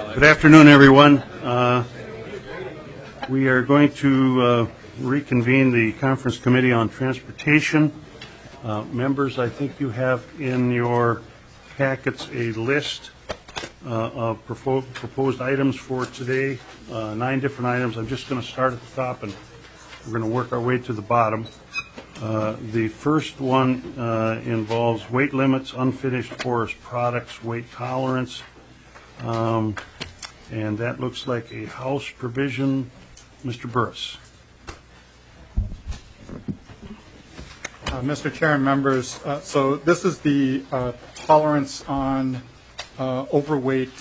Good afternoon, everyone. We are going to reconvene the Conference Committee on Transportation. Members, I think you have in your packets a list of proposed items for today, 9 different items. I'm just going to start at the top and we're going to work our way to the bottom. The first one involves weight limits, unfinished forest products, weight tolerance, and that looks like a House provision. Mr. Burris. Mr. Chair and members, so this is the tolerance on overweight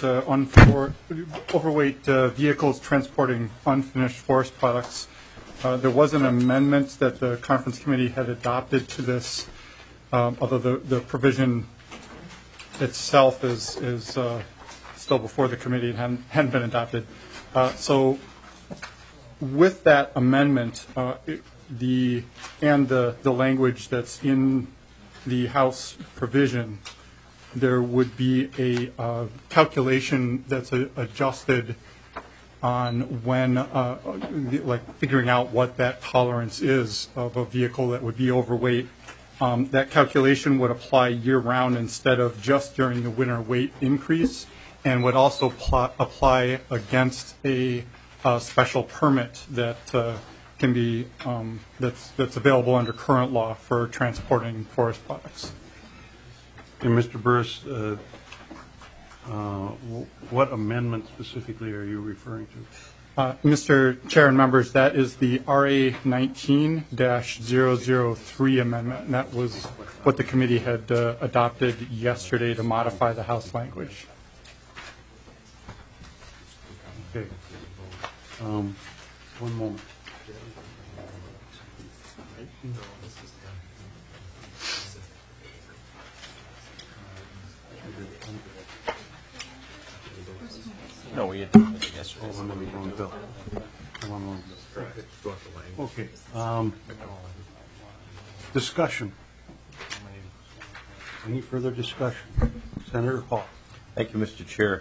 vehicles transporting unfinished forest products. There was an amendment that the Conference Committee had adopted to this, although the provision itself is still before the committee and hadn't been adopted. So with that amendment, the language that's in the House provision, there would be a calculation that's adjusted on when, like figuring out what that tolerance is of a vehicle that would be overweight. That calculation would apply year-round instead of just during the winter weight increase, and would also apply against a special permit that can be that's available under current law for transporting forest products. And Mr. Burris, what amendment specifically are you referring to? Mr. Chair and members, that is the RA 19-003 amendment, and that was what the committee had adopted yesterday to modify the House language. Okay. One moment. No, we had done it yesterday. Okay. Discussion. Any further discussion? Senator Hall. Thank you, Mr. Chair.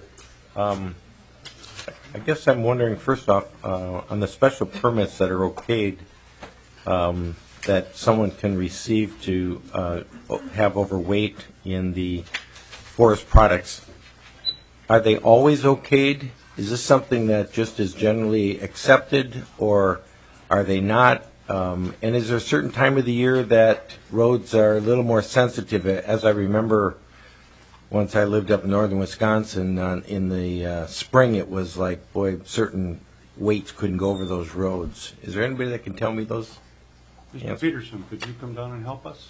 I guess I'm wondering, first off, on the special permits that are okayed that someone can receive to have overweight in the forest products, are they always okayed? Is this something that just is generally accepted, or are they not? And is there a certain time of the year that roads are a little more sensitive? As I remember, once I lived up in northern Wisconsin, in the spring, it was like, boy, certain weights couldn't go over those roads. Is there anybody that can tell me those? Mr. Peterson, could you come down and help us?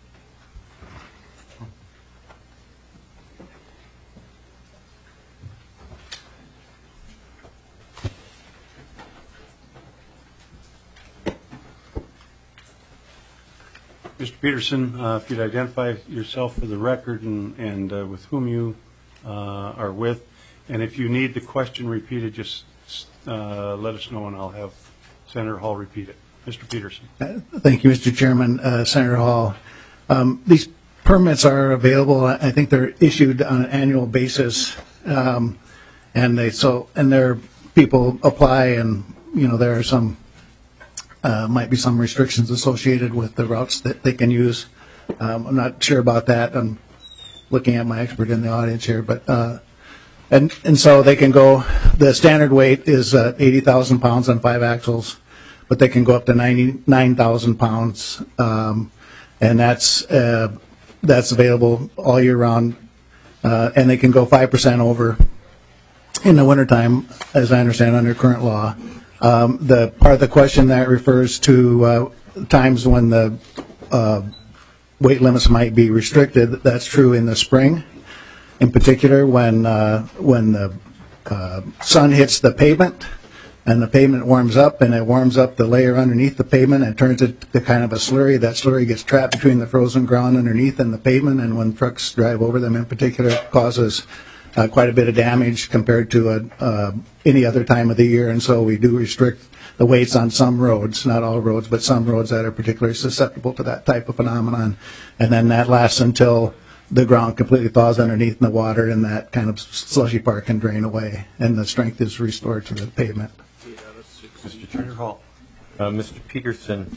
Mr. Peterson, if you'd identify yourself for the record and with whom you are with, and if you need the question repeated, just let us know and I'll have Senator Hall repeat it. Mr. Peterson. Thank you, Mr. Chairman. Senator Hall, these permits are available. I think they're issued on an annual basis, and their people apply, and there are some. Might be some restrictions associated with the routes that they can use. I'm not sure about that. I'm looking at my expert in the audience here, but and so they can go. The standard weight is 80,000 pounds on 5 axles, but they can go up to 99,000 pounds, and that's available all year round, and they can go 5% over in the wintertime, as I understand under current law. The part of the question that refers to times when the weight limits might be restricted, that's true in the spring, in particular when the sun hits the pavement and the pavement warms up, and it warms up the layer underneath the pavement and turns it to kind of a slurry. That slurry gets trapped between the frozen ground underneath and the pavement, and when trucks drive over them in particular, it causes quite a bit of damage compared to any other time of the year, and so we do restrict the weights on some roads, not all roads, but some roads that are particularly susceptible to that type of phenomenon. And then that lasts until the ground completely thaws underneath in the water, and that kind of slushy part can drain away, and the strength is restored to the pavement. Mr. Senator Hall. Mr. Peterson,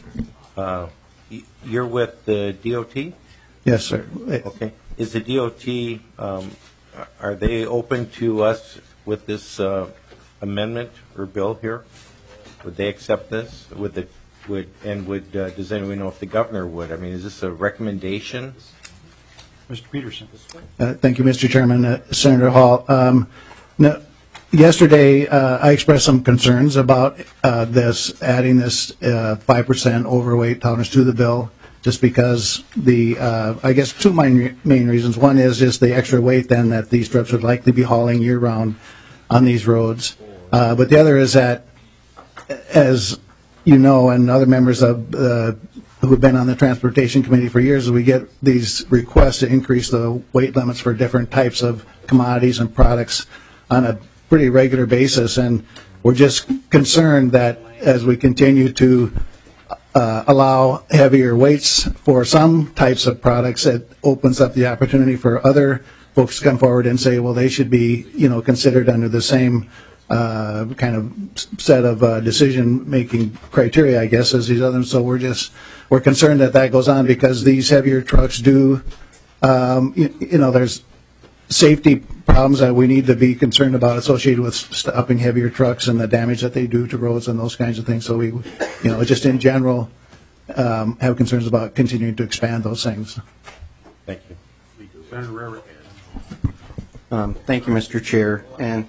you're with the DOT? Yes, sir. Okay. Is the DOT, are they open to us with this amendment or bill here? Would they accept this? Does anyone know if the governor would? I mean, is this a recommendation? Mr. Peterson. Thank you, Mr. Chairman. Senator Hall. No, yesterday, I expressed some concerns about adding this 5% overweight tolerance to the bill, just because I guess two main reasons. One is just the extra weight then that these trucks would likely be hauling year-round on these roads. But the other is that, as you know, and other members of who have been on the Transportation Committee for years, we get these requests to increase the weight limits for different types of commodities and products on a pretty regular basis. And we're just concerned that as we continue to allow heavier weights for some types of products, it opens up the opportunity for other folks to come forward and say, well, they should be, considered under the same kind of set of decision-making criteria, I guess, as these others. So we're concerned that goes on, because these heavier trucks do, there's safety problems that we need to be concerned about associated with stopping heavier trucks and the damage that they do to roads and those kinds of things. So we, just in general, have concerns about continuing to expand those things. Thank you. Senator Rarick. Thank you, Mr. Chair. And,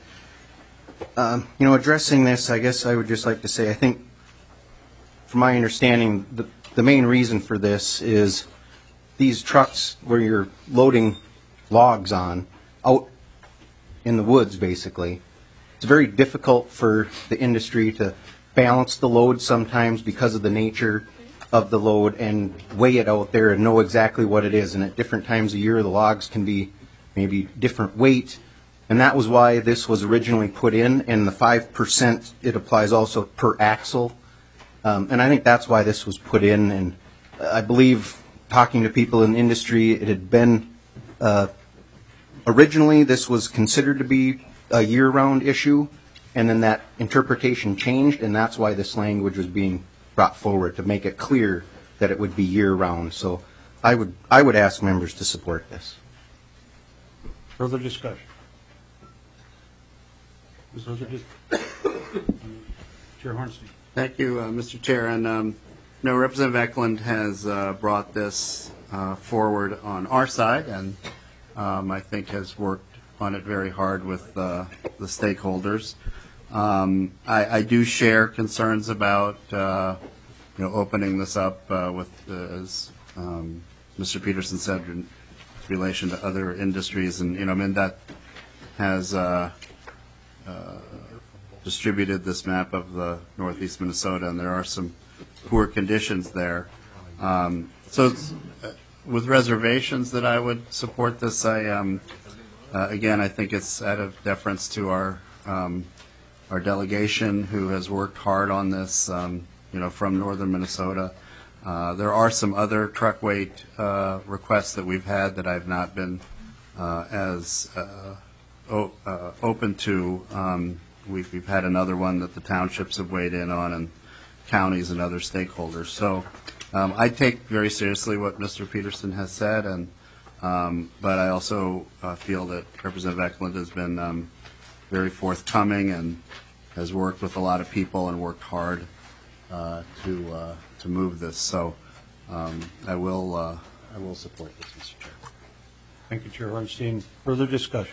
addressing this, I guess I would just like to say, I think, from my understanding, the main reason for this is these trucks where you're loading logs on out in the woods, basically. It's very difficult for the industry to balance the load sometimes because of the nature of the load and weigh it out there and know exactly what it is. And at different times of year, the logs can be maybe different weight. And that was why this was originally put in. And the 5%, it applies also per axle. And I think that's why this was put in. And I believe, talking to people in the industry, it had been originally this was considered to be a year-round issue, and then that interpretation changed, and that's why this language was being brought forward, to make it clear that it would be year-round. So I would ask members to support this. Further discussion? Chair Hornstein. Thank you, Mr. Chair. And Representative Eklund has brought this forward on our side, and I think has worked on it very hard with the stakeholders. I do share concerns about opening this up with, as Mr. Peterson said, in relation to other industries, and MnDOT has distributed this map of the northeast Minnesota, and there are some poor conditions there. So with reservations that I would support this, again, I think it's out of deference to our delegation, who has worked hard on this, from northern Minnesota. There are some other truck weight requests that we've had that I've not been as open to. We've had another one that the townships have weighed in on, and counties and other stakeholders. So I take very seriously what Mr. Peterson has said, and but I also feel that Representative Eklund has been very forthcoming and has worked with a lot of people and worked hard to move this. So I will support this, Mr. Chair. Thank you, Chair Hornstein. Further discussion?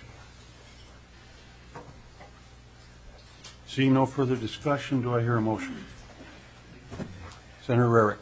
Seeing no further discussion, do I hear a motion? Senator Rarick.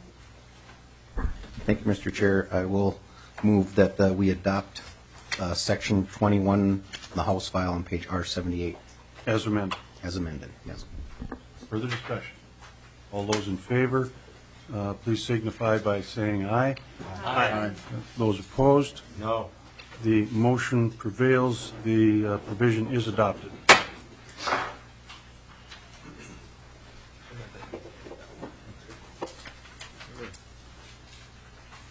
Thank you, Mr. Chair. I will move that we adopt Section 21, the House file on page R78. As amended. As amended, yes. Further discussion? All those in favor, please signify by saying aye. Aye. Those opposed? No. The motion prevails. The provision is adopted.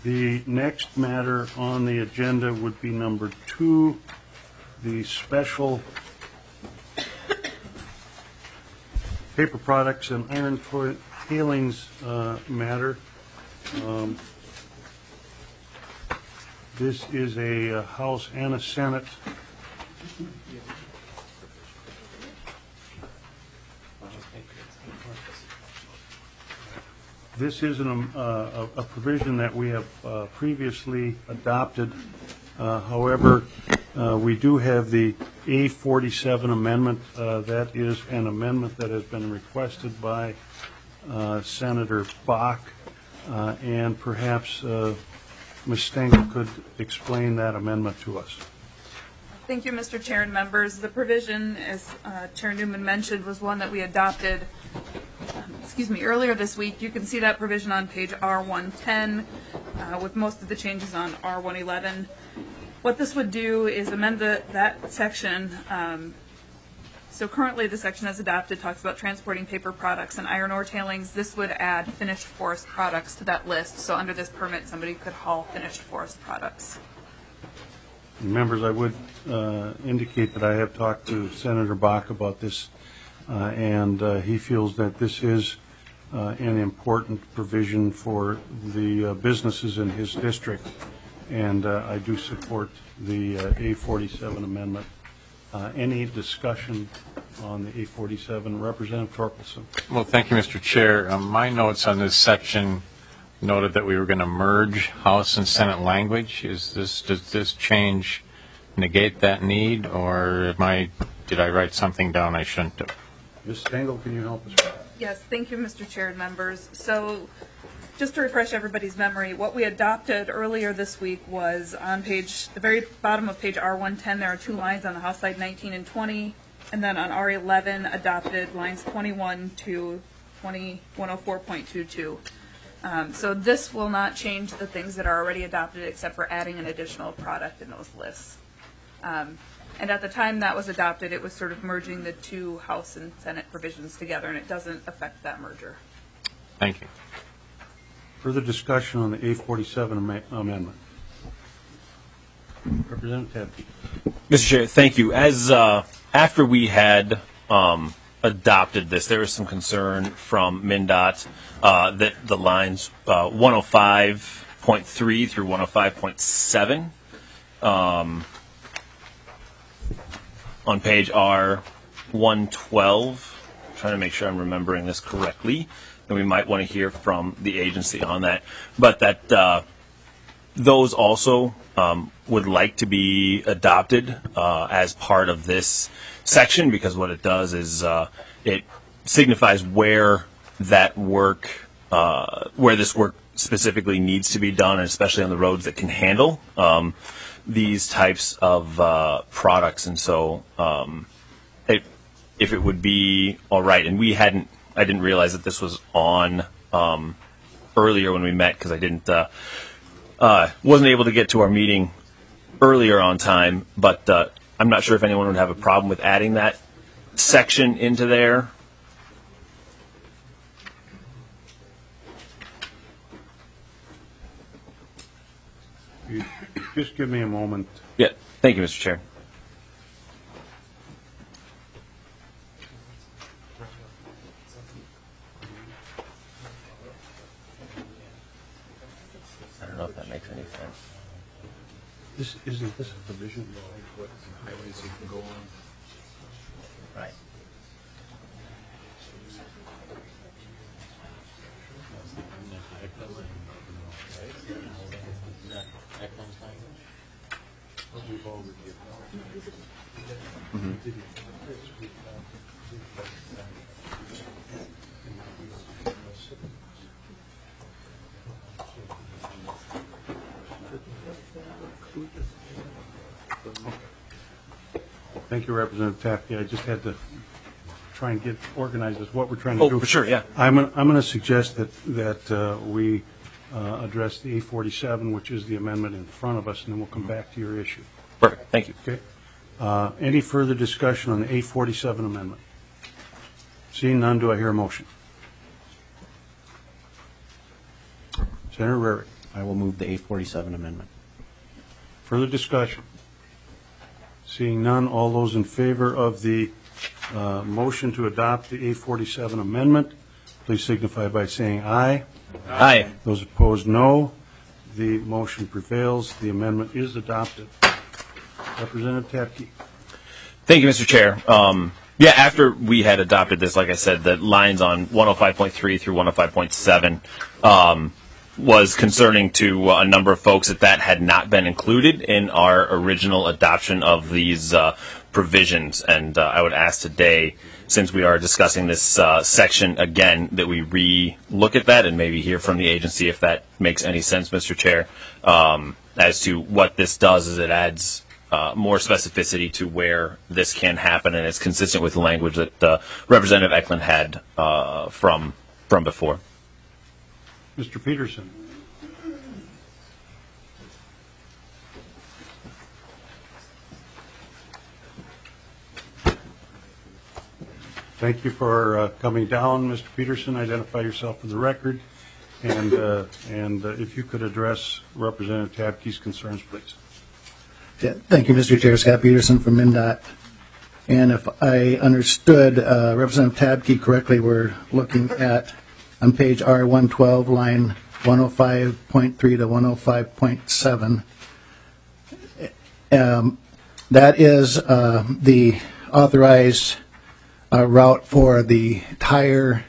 The next matter on the agenda would be number 2, the special paper products and iron tailings matter. This is a House and a Senate. This is a provision that we have previously adopted. However, we do have the A47 amendment. That is an amendment that has been requested by Senator Bach, and perhaps Ms. Stengel could explain that amendment to us. Thank you, Mr. Chair and members. The provision, as Chair Newman mentioned, was one that we adopted earlier this week. You can see that provision on page R110 with most of the changes on R111. What this would do is amend that section. So currently the section as adopted talks about transporting paper products and iron ore tailings. This would add finished forest products to that list. So under this permit, somebody could haul finished forest products. Members, I would indicate that I have talked to Senator Bach about this, and he feels that this is an important provision for the businesses in his district, and I do support the A47 amendment. Any discussion on the A47? Representative Torkelson. Well, thank you, Mr. Chair. My notes on this section noted that we were going to merge House and Senate language. Does this change negate that need, or did I write something down I shouldn't have? Ms. Stengel, can you help us? Yes, thank you, Mr. Chair and members. So just to refresh everybody's memory, what we adopted earlier this week was on the very bottom of page R110, there are 2 lines on the House side, 19 and 20, and then on R11 adopted lines 21 to 104.22. So this will not change the things that are already adopted except for adding an additional product in those lists. And at the time that was adopted, it was sort of merging the 2 House and Senate provisions together, and it doesn't affect that merger. Thank you. Further discussion on the A47 amendment. Representative Tabke. Mr. Chair, thank you. As after we had adopted this, there was some concern from MnDOT that the lines 105.3 through 105.7 on page R112, trying to make sure I'm remembering this correctly, and we might want to hear from the agency on that, but that those also would like to be adopted as part of this section, because what it does is it signifies where that work, where this work specifically needs to be done, and especially on the roads that can handle these types of products. And so if it would be all right, and I didn't realize that this was on earlier when we met, because I wasn't able to get to our meeting earlier on time, but I'm not sure if anyone would have a problem with adding that section into there. Just give me a moment. Yeah, thank you, Mr. Chair. I don't know if that makes any sense. Isn't this a provision? Highways you can go on. Right. Thank you, Representative Tapke. I just had to try and get organized as what we're trying to do. Oh, for sure, yeah. I'm going to suggest that we address the A47, which is the amendment in front of us, and then we'll come back to your issue. Perfect, thank you. Okay. Any further discussion on the A47 amendment? Seeing none, do I hear a motion? Senator Rarick. I will move the A47 amendment. Further discussion? Seeing none, all those in favor of the motion to adopt the A47 amendment, please signify by saying aye. Aye. Those opposed, no. The motion prevails. The amendment is adopted. Representative Tapke. Thank you, Mr. Chair. Yeah, after we had adopted this, like I said, the lines on 105.3 through 105.7 was concerning to a number of folks that had not been included in our original adoption of these provisions. And I would ask today, since we are discussing this section again, that we re-look at that and maybe hear from the agency if that makes any sense, Mr. Chair, as to what this does is it adds more specificity to where this can happen, and it's consistent with the language that Representative Eklund had from before. Mr. Peterson. Thank you for coming down, Mr. Peterson. Identify yourself for the record, and if you could address Representative Tapke's concerns, please. Yeah, thank you, Mr. Chair. Scott Peterson from MnDOT. And if I understood Representative Tapke correctly, we're looking at on page R112, line 105.3 to 105.7. That is the authorized route for the tire,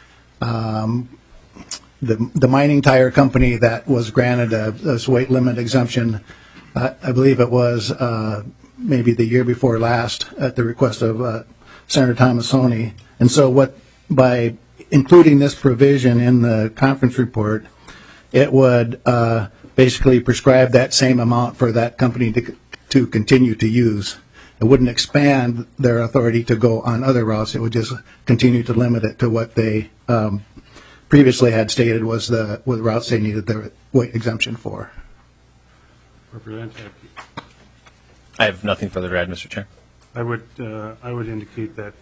the mining tire company that was granted this weight limit exemption. I believe it was maybe the year before last at the request of Senator Tomassoni. And so by including this provision in the conference report, it would basically prescribe that same amount for that company to continue to use. It wouldn't expand their authority to go on other routes. It would just continue to limit it to what they previously had stated was the routes they needed the weight exemption for. Representative Tapke. I have nothing further to add, Mr. Chair. I would indicate that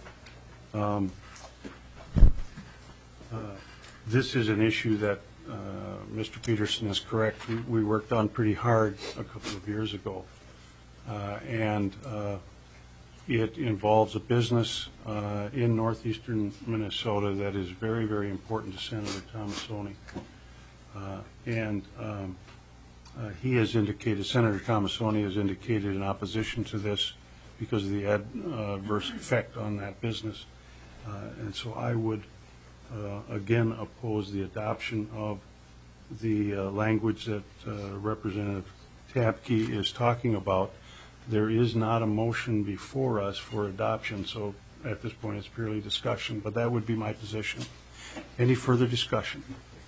this is an issue that Mr. Peterson is correct. We worked on pretty hard a couple of years ago, and it involves a business in northeastern Minnesota that is very, very important to Senator Tomassoni, and he has indicated, Senator Tomassoni has indicated in opposition to this because of the adverse effect on that business. And so I would, again, oppose the adoption of the language that Representative Tapke is talking about. There is not a motion before us for adoption, so at this point it's purely discussion, but that would be my position. Any further discussion?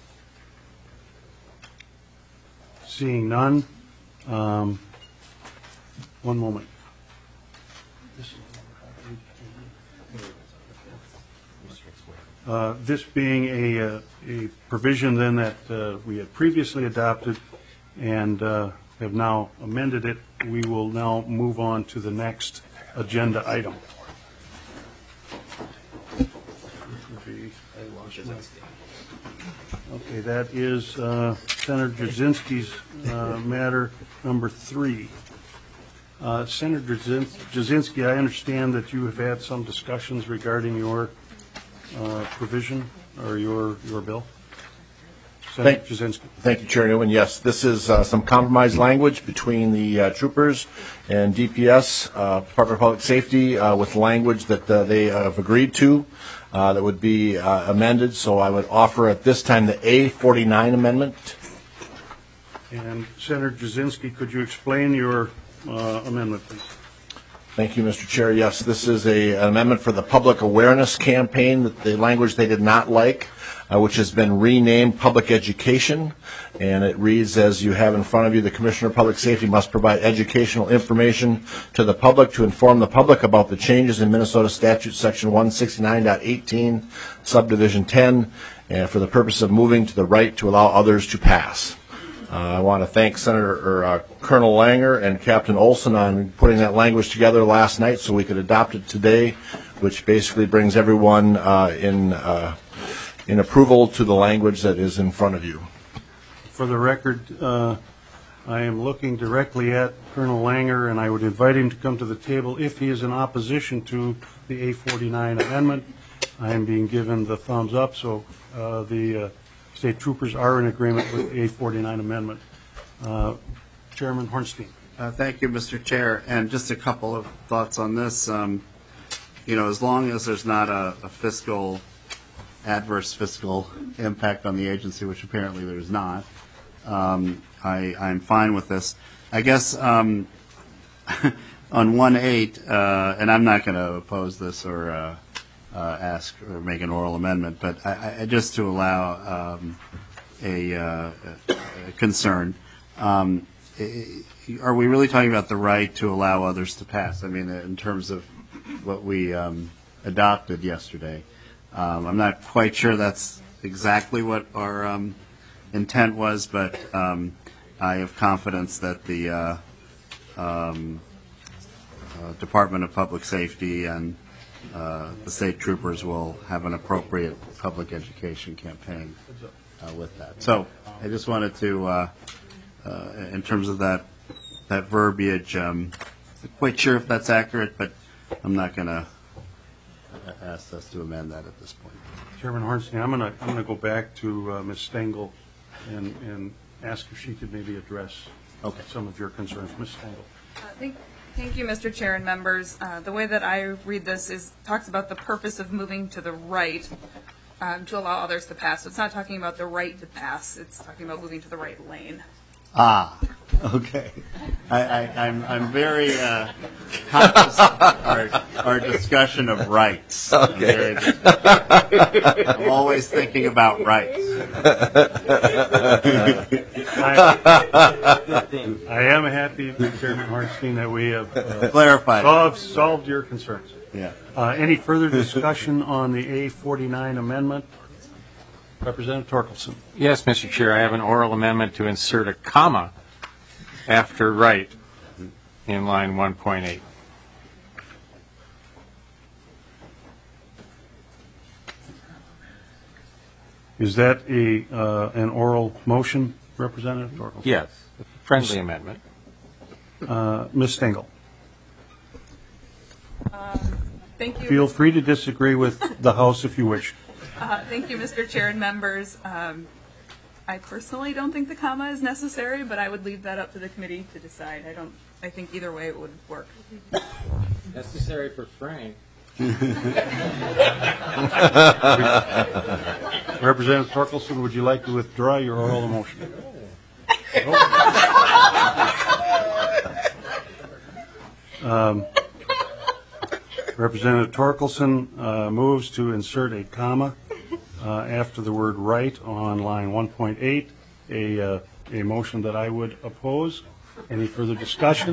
Seeing none, one moment. This being a provision then that we had previously adopted and have now amended it, we will now move on to the next agenda item. Okay, that is Senator Jasinski's matter number 3. Senator Jasinski, I understand that you have had some discussions regarding your provision or your bill. Senator Jasinski. Thank you, Chair Newman. Yes, this is some compromise language between the troopers and DPS, Department of Public Safety, with language that they have agreed to that would be amended. So I would offer at this time the A49 amendment. And Senator Jasinski, could you explain your amendment, please? Thank you, Mr. Chair. Yes, this is an amendment for the public awareness campaign, that the language they did not like, which has been renamed public education. And it reads, as you have in front of you, the Commissioner of Public Safety must provide educational information to the public to inform the public about the changes in Minnesota Statute Section 169.18, Subdivision 10, and for the purpose of moving to the right to allow others to pass. I want to thank Colonel Langer and Captain Olson on putting that language together last night so we could adopt it today, which basically brings everyone in approval to the language that is in front of you. For the record, I am looking directly at Colonel Langer, and I would invite him to come to the table if he is in opposition to the A49 amendment. I am being given the thumbs up, so the state troopers are in agreement with the A49 amendment. Chairman Hornstein. Thank you, Mr. Chair. And just a couple of thoughts on this. As long as there's not a adverse fiscal impact on the agency, which apparently there's not, I'm fine with this. I guess on 1.8, and I'm not going to oppose this or ask or make an oral amendment, but I just to allow a concern. Are we really talking about the right to allow others to pass? I mean, in terms of what we adopted yesterday. I'm not quite sure that's exactly what our intent was, but I have confidence that the Department of Public Safety and the state troopers will have an appropriate public education campaign with that. So I just wanted to, in terms of that verbiage, I'm not quite sure if that's accurate, but I'm not going to ask us to amend that at this point. Chairman Hornstein, I'm going to go back to Ms. Stengel and ask if she could maybe address some of your concerns. Ms. Stengel. Thank you, Mr. Chair and members. The way that I read this talks about the purpose of moving to the right to allow others to pass. So it's not talking about the right to pass. It's talking about moving to the right lane. Okay. I'm very conscious of our discussion of rights. Okay. I'm always thinking about rights. I am happy, Chairman Hornstein, that we have clarified solved your concerns. Yeah. Any further discussion on the A49 amendment? Representative Torkelson. Yes, Mr. Chair, I have an oral amendment to insert a comma after right in line 1.8. Is that an oral motion, Representative Torkelson? Yes, friendly amendment. Ms. Stengel. Thank you. Feel free to disagree with the House if you wish. Thank you, Mr. Chair and members. I personally don't think the comma is necessary, but I would leave that up to the committee to decide. I think either way it would work. Necessary for Frank. Representative Torkelson, would you like to withdraw your oral motion? Representative Torkelson moves to insert a comma after the word right on line 1.8, a motion that I would oppose. Any further discussion?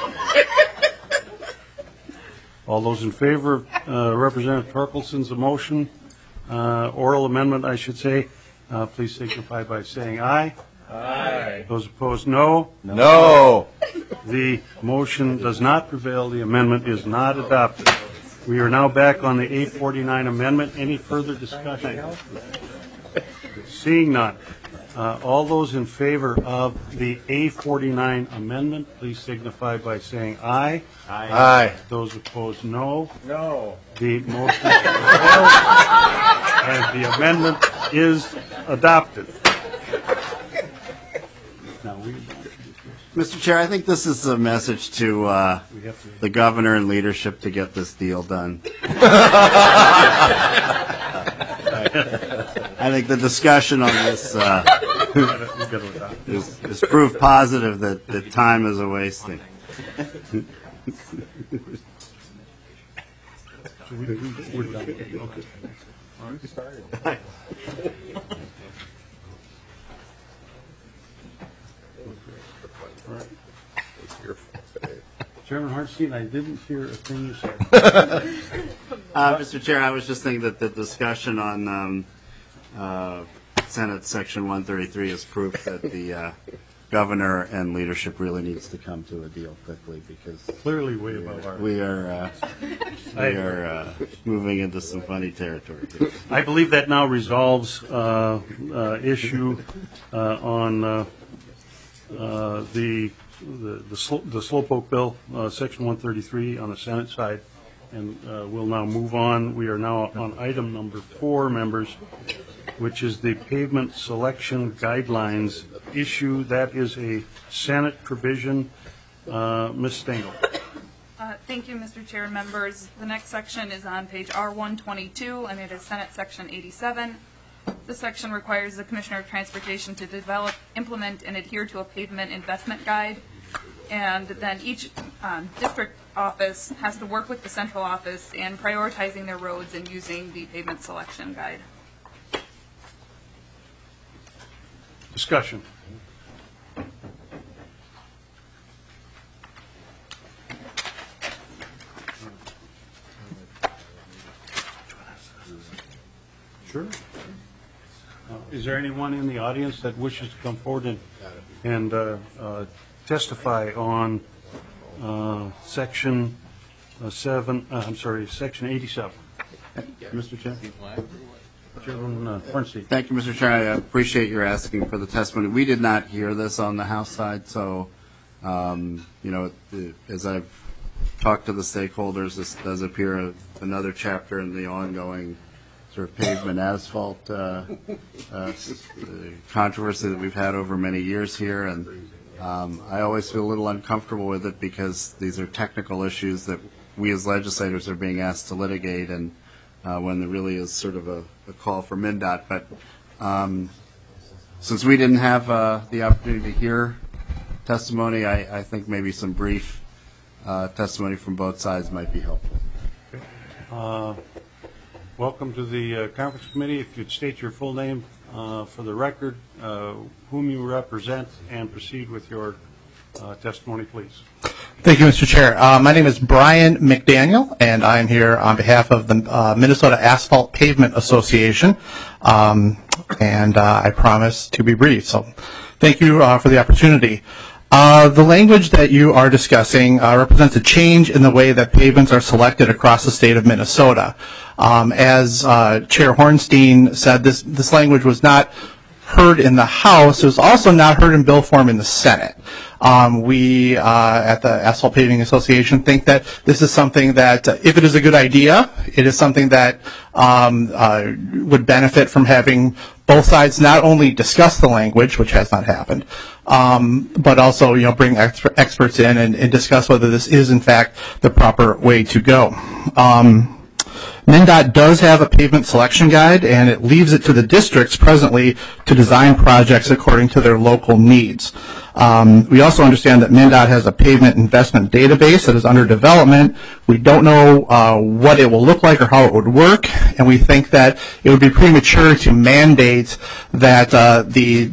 All those in favor of Representative Torkelson's motion, oral amendment, I should say, please signify by saying aye. Aye. Those opposed, no. No. The motion does not prevail. The amendment is not adopted. We are now back on the A49 amendment. Any further discussion? Seeing none. All those in favor of the A49 amendment, please signify by saying aye. Aye. Aye. Those opposed, no. No. The motion prevails, and the amendment is adopted. Now Mr. Chair, I think this is a message to the governor and leadership to get this deal done. I think the discussion on this is proof positive that time is a wasting. we're done. Okay. All right. Chairman Hartstein, I didn't hear a thing you said. Mr. Chair, I was just thinking that the discussion on Senate Section 133 is proof that the governor and leadership really needs to come to a deal quickly because Clearly way above our. we are moving into some funny territory here. I believe that now resolves issue on the Slowpoke bill, Section 133 on the Senate side, and we'll now move on. We are now on item number 4, members, which is the pavement selection guidelines issue. That is a Senate provision. Ms. Stengel. Thank you, Mr. Chair and members. The next section is on page R122, and it is Senate Section 87. This section requires the Commissioner of Transportation to develop, implement, and adhere to a pavement investment guide. And then each district office has to work with the central office in prioritizing their roads and using the pavement selection guide. Discussion. Sure. Is there anyone in the audience that wishes to come forward and testify on Section 7? I'm sorry, Section 87. Mr. Chair. Chairman Hornstein. Thank you, Mr. Chair. I appreciate your asking for the testimony. We did not hear this on the House side, so as I've talked to the stakeholders, this does appear another chapter in the ongoing sort of pavement asphalt controversy that we've had over many years here, and I always feel a little uncomfortable with it because these are technical issues that we as legislators are being asked to litigate, and when there really is sort of a call for MnDOT. But since we didn't have the opportunity to hear testimony, I think maybe some brief testimony from both sides might be helpful. Welcome to the Conference Committee. If you'd state your full name for the record, whom you represent, and proceed with your testimony, please. Thank you, Mr. Chair. My name is Brian McDaniel, and I'm here on behalf of the Minnesota Asphalt Pavement Association, and I promise to be brief. So thank you for the opportunity. The language that you are discussing represents a change in the way that pavements are selected across the state of Minnesota. As Chair Hornstein said, this language was not heard in the House. It was also not heard in bill form in the Senate. We at the Asphalt Paving Association think that this is something that, if it is a good idea, it is something that would benefit from having both sides not only discuss the language, which has not happened, but also bring experts in and discuss whether this is in fact the proper way to go. MnDOT does have a pavement selection guide, and it leaves it to the districts presently to design projects according to their local needs. We also understand that MnDOT has a pavement investment database that is under development. We don't know what it will look like or how it would work, and we think that it would be premature to mandate that the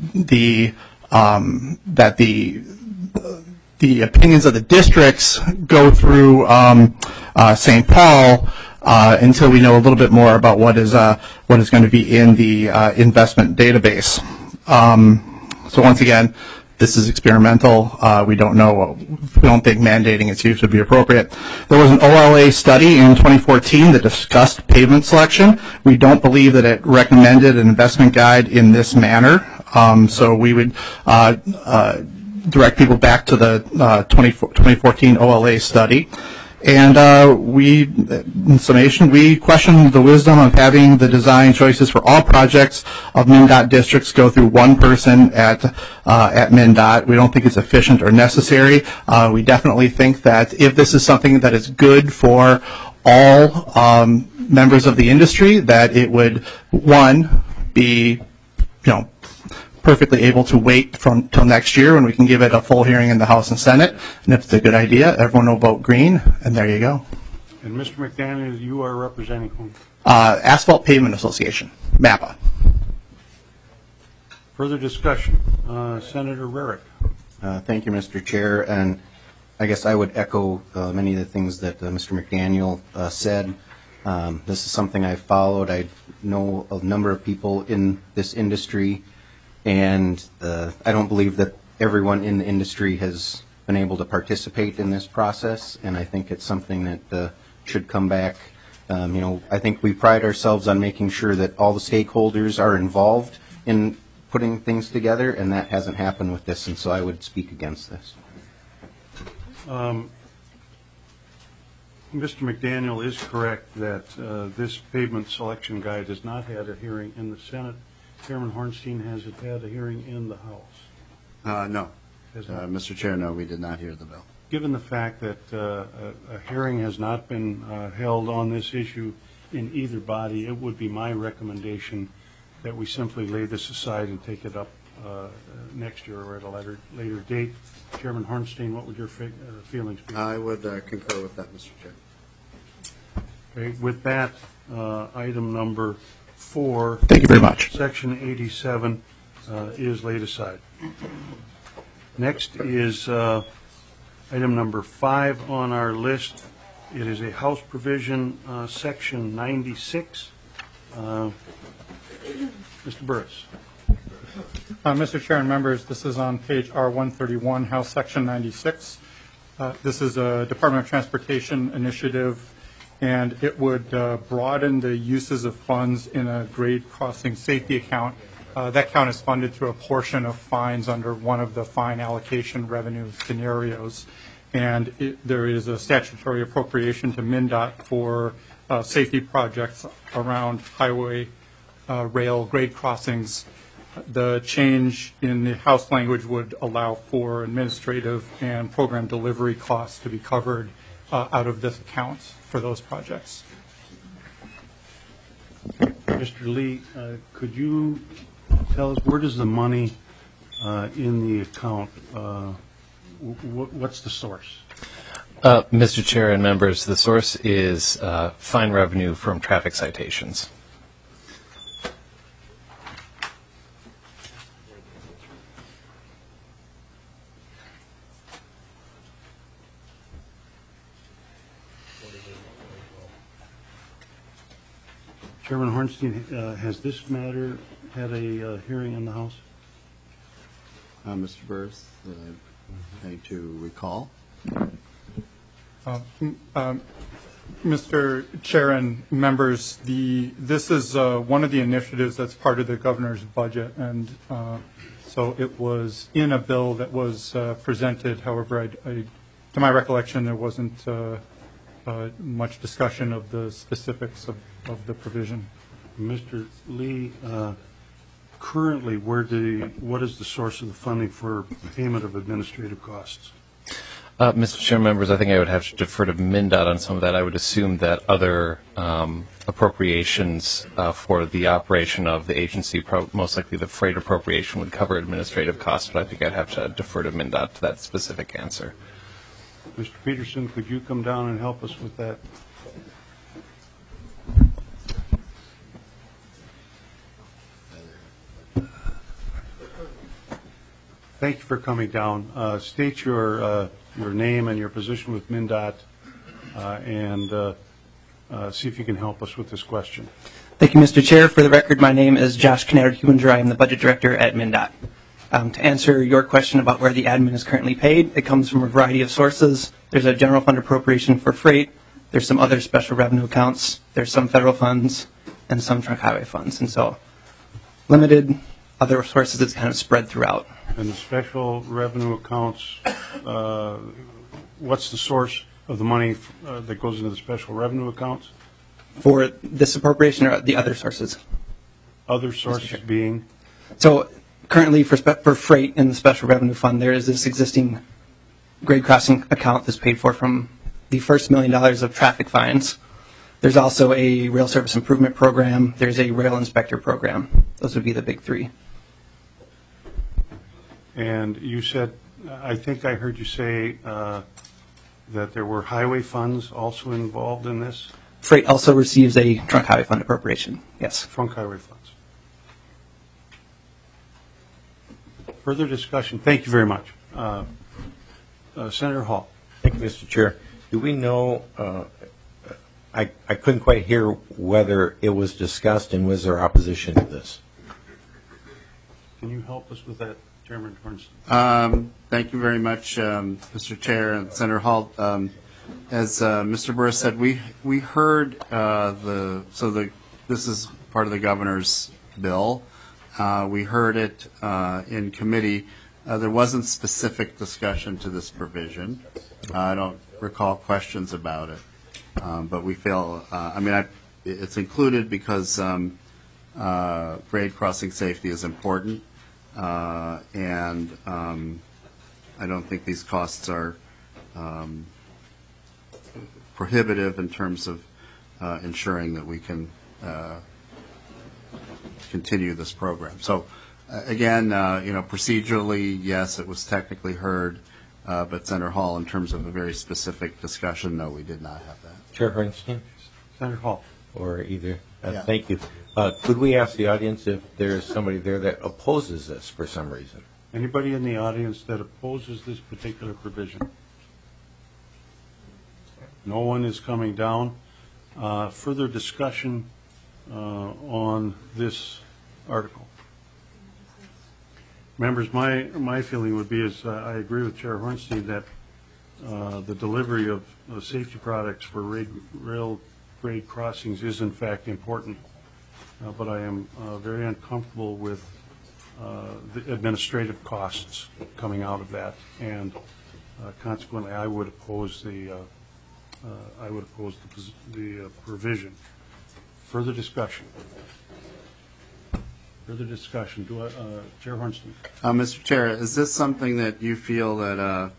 opinions of the districts go through St. Paul until we know a little bit more about what is going to be in the investment database. So once again, this is experimental. We don't know. We don't think mandating its use would be appropriate. There was an OLA study in 2014 that discussed pavement selection. We don't believe that it recommended an investment guide in this manner. So we would direct people back to the 2014 OLA study. And in summation, we question the wisdom of having the design choices for all projects of MnDOT districts go through one person at MnDOT. We don't think it's efficient or necessary. We definitely think that if this is something that is good for all members of the industry, that it would, one, be, perfectly able to wait till next year when we can give it a full hearing in the House and Senate. And if it's a good idea, everyone will vote green, and there you go. And Mr. McDaniel, you are representing whom? Asphalt Pavement Association, MAPA. Further discussion. Senator Rarick. Thank you, Mr. Chair. And I guess I would echo many of the things that Mr. McDaniel said. This is something I've followed. I know a number of people in this industry, and I don't believe that everyone in the industry has been able to participate in this process, and I think it's something that should come back. I think we pride ourselves on making sure that all the stakeholders are involved in putting things together, and that hasn't happened with this, and so I would speak against this. Mr. McDaniel is correct that this pavement selection guide has not had a hearing in the Senate. Chairman Hornstein, has it had a hearing in the House? No. Has not. Mr. Chair, no, we did not hear the bill. Given the fact that a hearing has not been held on this issue in either body, it would be my recommendation that we simply lay this aside and take it up next year or at a later date. Chairman Hornstein, what would your feelings be? I would concur with that, Mr. Chair. Okay, with that, item number 4. Thank you very much. Section 87 is laid aside. Next is item number 5 on our list. It is a House provision, Section 96. Mr. Burris. Mr. Chair and members, this is on page R131, House Section 96. This is a Department of Transportation initiative, and it would broaden the uses of funds in a grade crossing safety account. That account is funded through a portion of fines under one of the fine allocation revenue scenarios. And there is a statutory appropriation to MnDOT for safety projects around highway, rail, grade crossings. The change in the House language would allow for administrative and program delivery costs to be covered out of this account for those projects. Mr. Lee, could you tell us where does the money in the account, what's the source? Mr. Chair and members, the source is fine revenue from traffic citations. Chairman Hornstein, has this matter had a hearing in the House? Mr. Burris, I need to recall. Mr. Chair and members, this is one of the initiatives that's part of the governor's budget, and so it was in a bill that was presented. However, to my recollection, there wasn't much discussion of the specifics of the provision. Mr. Lee, currently, what is the source of the funding for payment of administrative costs? Mr. Chair, members, I think I would have to defer to MnDOT on some of that. I would assume that other appropriations for the operation of the agency, most likely the freight appropriation, would cover administrative costs, but I think I'd have to defer to MnDOT to that specific answer. Mr. Peterson, could you come down and help us with that? Thank you for coming down. State your name and your position with MnDOT and see if you can help us with this question. Thank you, Mr. Chair. For the record, my name is Josh Kennard-Huinger. I am the Budget Director at MnDOT. To answer your question about where the admin is currently paid, it comes from a variety of sources. There's a general fund appropriation for freight. There's some other special revenue accounts. There's some federal funds and some trunk highway funds. And so limited other sources, it's kind of spread throughout. And the special revenue accounts, what's the source of the money that goes into the special revenue accounts? For this appropriation or the other sources? Other sources being? So currently for freight in the special revenue fund, there is this existing grade crossing account that's paid for from the first $1 million of traffic fines. There's also a rail service improvement program. There's a rail inspector program. Those would be the big three. And you said, I think I heard you say that there were highway funds also involved in this? Freight also receives a trunk highway fund appropriation, yes. Trunk highway funds. Further discussion? Thank you very much. Senator Hall. Thank you, Mr. Chair. Do we know, I couldn't quite hear whether it was discussed and was there opposition to this? Can you help us with that, Chairman Hornstein. Thank you very much, Mr. Chair and Senator Hall. As Mr. Burris said, we heard this is part of the governor's bill. We heard it in committee. There wasn't specific discussion to this provision. I don't recall questions about it, but we feel. It's included because grade crossing safety is important, and I don't think these costs are prohibitive in terms of ensuring that we can continue this program. So, again, procedurally, yes, it was technically heard, but Senator Hall, in terms of a very specific discussion, no, we did not have that. Chair Hornstein? Senator Hall. Or either. Yeah. Thank you. Could we ask the audience if there is somebody there that opposes this for some reason? Anybody in the audience that opposes this particular provision? No one is coming down. Further discussion on this article. Members, my feeling would be is I agree with Chair Hornstein that the delivery of safety products for rail grade crossings is in fact important, but I am very uncomfortable with the administrative costs coming out of that, and consequently I would oppose the provision. Further discussion. Chair Hornstein. Mr. Chair, is this something that you feel that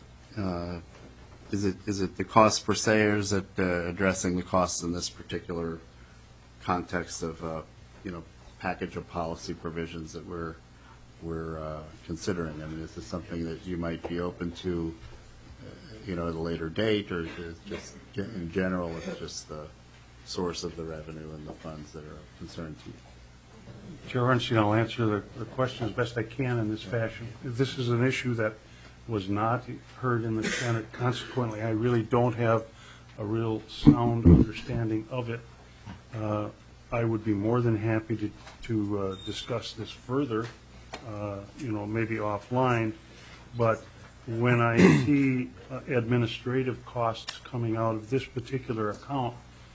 is it the cost per se, or is it addressing the costs in this particular context of package of policy provisions that we're considering? I mean, is this something that you might be open to, at a later date, or is it just in general, it's just the source of the revenue and the funds that are of concern to you? Chair Hornstein, I'll answer the question as best I can in this fashion. This is an issue that was not heard in the Senate. Consequently, I really don't have a real sound understanding of it. I would be more than happy to discuss this further, maybe offline. But when I see administrative costs coming out of this particular account,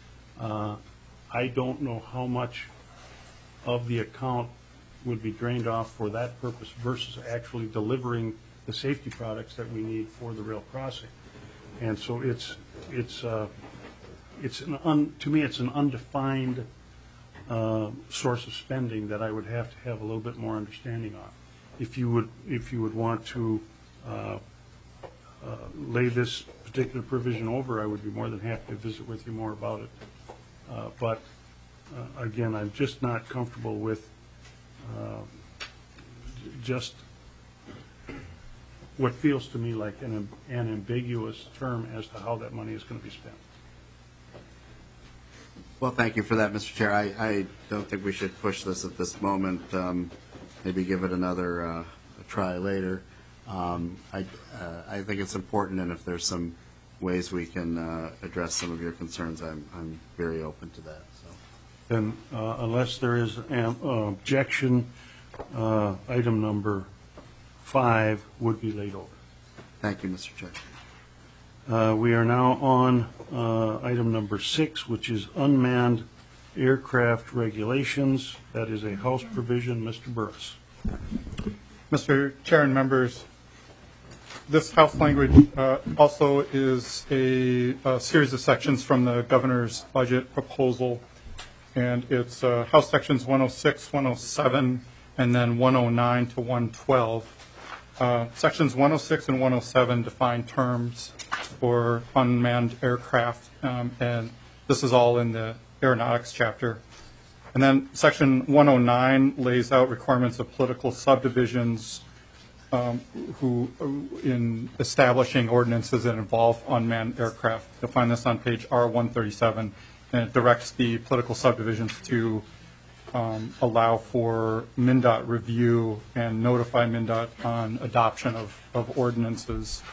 I don't know how much of the account would be drained off for that purpose versus actually delivering the safety products that we need for the rail crossing. And so to me it's an undefined source of spending that I would have to have a little bit more understanding on. If you would want to lay this particular provision over, I would be more than happy to visit with you more about it. But again, I'm just not comfortable with just what feels to me like an ambiguous term as to how that money is going to be spent. Well, thank you for that, Mr. Chair. I don't think we should push this at this moment. Maybe give it another try later. I think it's important, and if there's some ways we can address some of your concerns, I'm very open to that. So. Then, unless there is an objection, item number 5 would be laid over. Thank you, Mr. Chair. We are now on item number 6, which is unmanned aircraft regulations. That is a House provision. Mr. Burris. Mr. Chair and members, this House language also is a series of sections from the governor's budget proposal, and it's House sections 106, 107, and then 109 to 112. Sections 106 and 107 define terms for unmanned aircraft, and this is all in the aeronautics chapter. And then section 109 lays out requirements of political subdivisions who in establishing ordinances that involve unmanned aircraft. You'll find this on page R137, and it directs the political subdivisions to allow for MnDOT review and notify MnDOT on adoption of ordinances.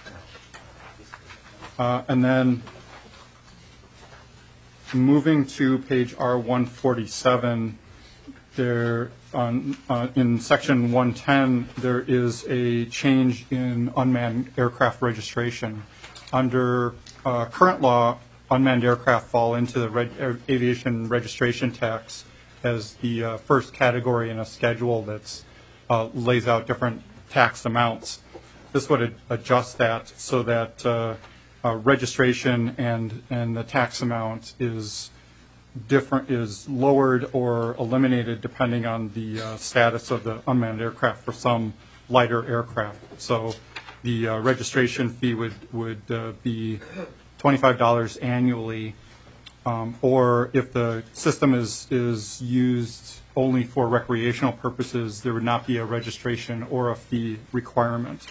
And then moving to page R147, in section 110, there is a change in unmanned aircraft registration. Under current law, unmanned aircraft fall into the aviation registration tax as the first category in a schedule that lays out different tax amounts. This would adjust that so that registration and the tax amount is lowered or eliminated depending on the status of the unmanned aircraft for some lighter aircraft. So the registration fee would be $25 annually, or if the system is used only for recreational purposes, there would not be a registration or a fee requirement.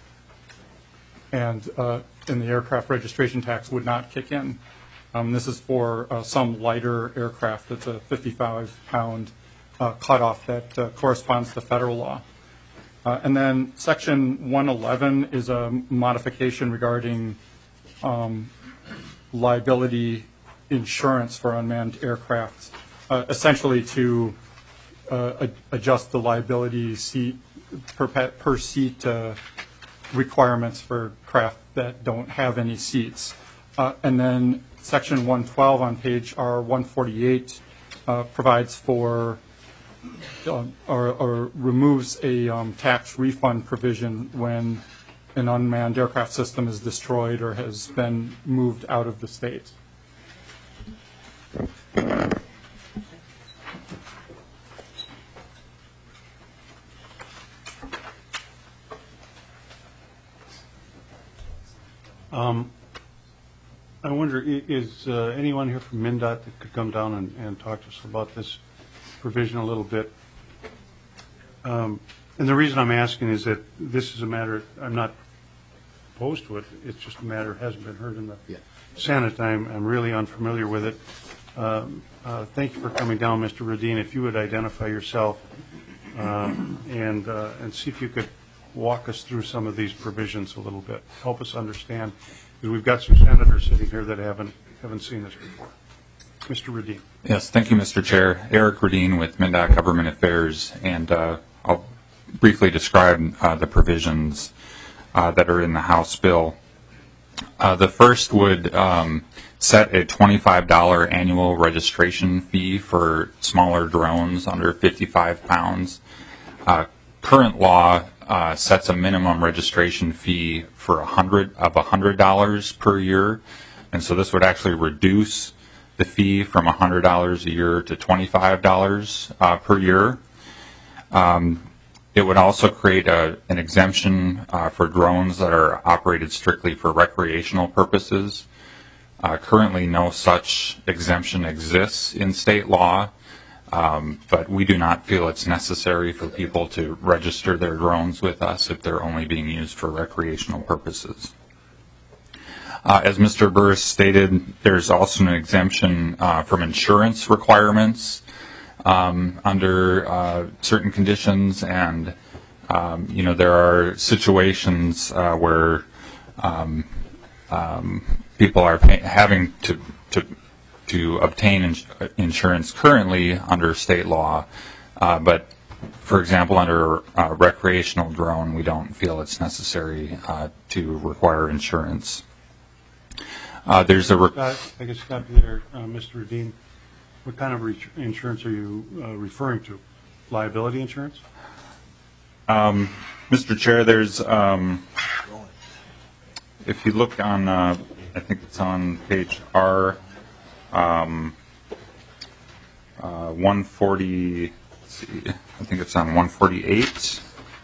And the aircraft registration tax would not kick in. This is for some lighter aircraft. That's a 55-pound cutoff that corresponds to federal law. And then Section 111 is a modification regarding liability insurance for unmanned aircraft, essentially to adjust the liability per seat requirements for craft that don't have any seats. And then Section 112 on page R148 provides for or removes a tax refund provision when an unmanned aircraft system is destroyed or has been moved out of the state. I wonder, is anyone here from MnDOT that could come down and talk to us about this provision a little bit? And the reason I'm asking is that this is a matter, I'm not opposed to it, it's just a matter that hasn't been heard in the Senate. I'm really unfamiliar with it. Thank you for coming down, Mr. Radin. If you would identify yourself and see if you could walk us through some of these provisions a little bit, help us understand, because we've got some senators sitting here that haven't seen this before. Mr. Radin. Yes, thank you, Mr. Chair. Eric Radin with MnDOT Government Affairs, and I'll briefly describe the provisions that are in the House bill. The first would set a $25 annual registration fee for smaller drones under 55 pounds. Current law sets a minimum registration fee for $100 per year, and so this would actually reduce the fee from $100 a year to $25 per year. It would also create an exemption for drones that are operated strictly for recreational purposes. Currently, no such exemption exists in state law, but we do not feel it's necessary for people to register their drones with us if they're only being used for recreational purposes. As Mr. Burris stated, there's also an exemption from insurance requirements under certain conditions, and there are situations where people are having to obtain insurance currently under state law, but for example, under a recreational drone, we don't feel it's necessary to require insurance. There's a I guess stop you there, Mr. Radin. What kind of insurance are you referring to? Liability insurance? Mr. Chair, there's, if you look on, I think it's on page R 140, let's see, I think it's on 148.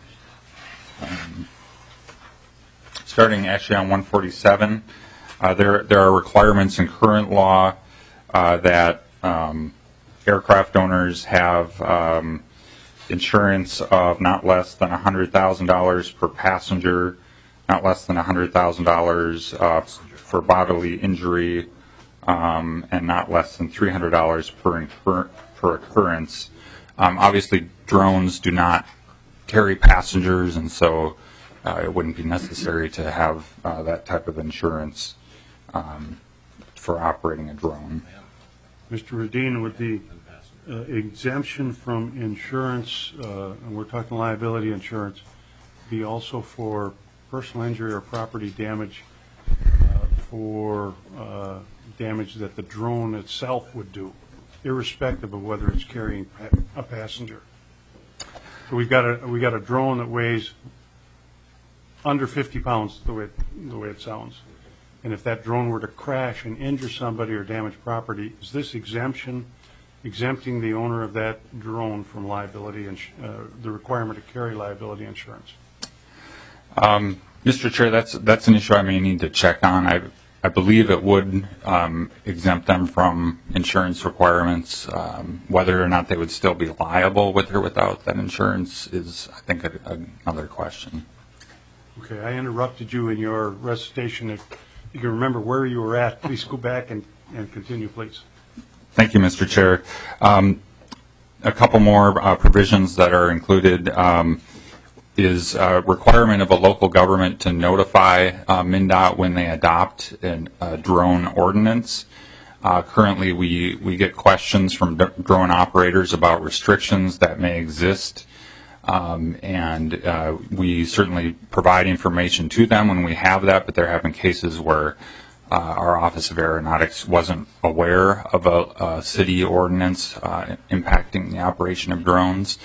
Starting actually on 147, there are requirements in current law that aircraft owners have insurance of not less than $100,000 per passenger, not less than $100,000 for bodily injury, and not less than $300 per occurrence. Obviously, drones do not carry passengers, and so it wouldn't be necessary to have that type of insurance for operating a drone. Mr. Radin, would the exemption from insurance, and we're talking liability insurance, be also for personal injury or property damage for damage that the drone itself would do, irrespective of whether it's carrying a passenger. So we got a drone that weighs under 50 pounds, the way it sounds. And if that drone were to crash and injure somebody or damage property, is this exempting the owner of that drone from liability and the requirement to carry liability insurance? Mr. Chair, that's an issue I may need to check on. I believe it would exempt them from insurance requirements. Whether or not they would still be liable with or without that insurance is, I think, another question. Okay, I interrupted you in your recitation. If you can remember where you were at, please go back and continue, please. Thank you, Mr. Chair. A couple more provisions that are included is a requirement of a local government to notify MnDOT when they adopt a drone ordinance. Currently, we get questions from drone operators about restrictions that may exist, and we certainly provide information to them when we have that, but there have been cases where our Office of Aeronautics wasn't aware of a city ordinance impacting the operation of drones.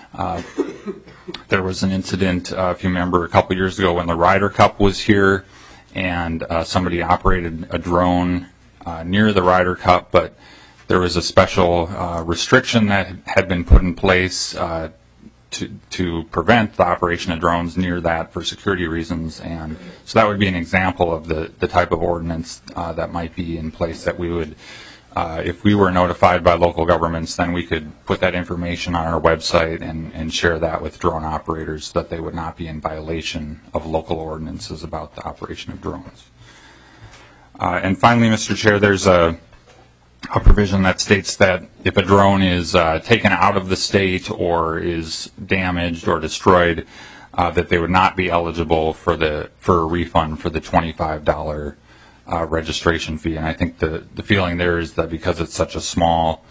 There was an incident, if you remember, a couple years ago when the Ryder Cup was here, and somebody operated a drone near the Ryder Cup, but there was a special restriction that had been put in place to prevent the operation of drones near that for security reasons. And so that would be an example of the type of ordinance that might be in place that we would, if we were notified by local governments, then we could put that information on our website and share that with drone operators so that they would not be in violation of local ordinances about the operation of drones. And finally, Mr. Chair, there's a provision that states that if a drone is taken out of the state or is damaged or destroyed, that they would not be eligible for a refund for the $25 registration fee. And I think the feeling there is that because it's such a small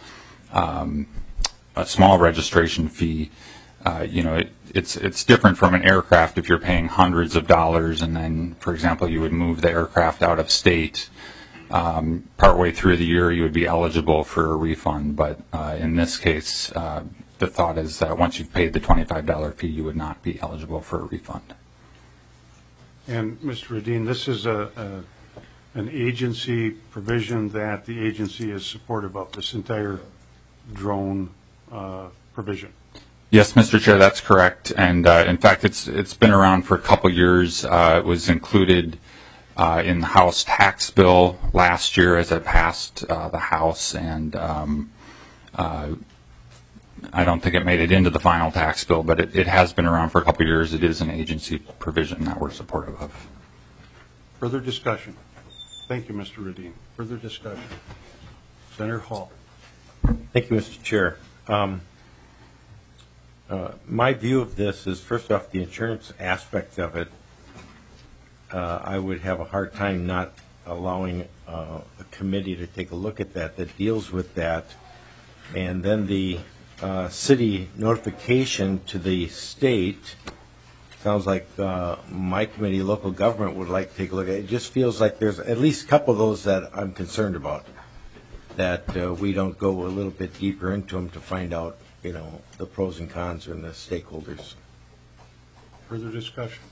registration fee, it's different from an aircraft if you're paying hundreds of dollars and then, for example, you would move the aircraft out of state. Partway through the year, you would be eligible for a refund. But in this case, the thought is that once you've paid the $25 fee, you would not be eligible for a refund. And, Mr. Radin, this is an agency provision that the agency is supportive of, this entire drone provision. Yes, Mr. Chair, that's correct. And, in fact, it's been around for a couple years. It was included in the House tax bill last year as it passed the House, and I don't think it made it into the final tax bill, but it has been around for a couple years. It is an agency provision that we're supportive of. Further discussion? Thank you, Mr. Radin. Further discussion? Senator Hall. Thank you, Mr. Chair. My view of this is, first off, the insurance aspect of it. I would have a hard time not allowing a committee to take a look at that deals with that. And then the city notification to the state, sounds like my committee, local government, would like to take a look at it. It just feels like there's at least a couple of those that I'm concerned about, that we don't go a little bit deeper into them to find out, the pros and cons and the stakeholders. Further discussion?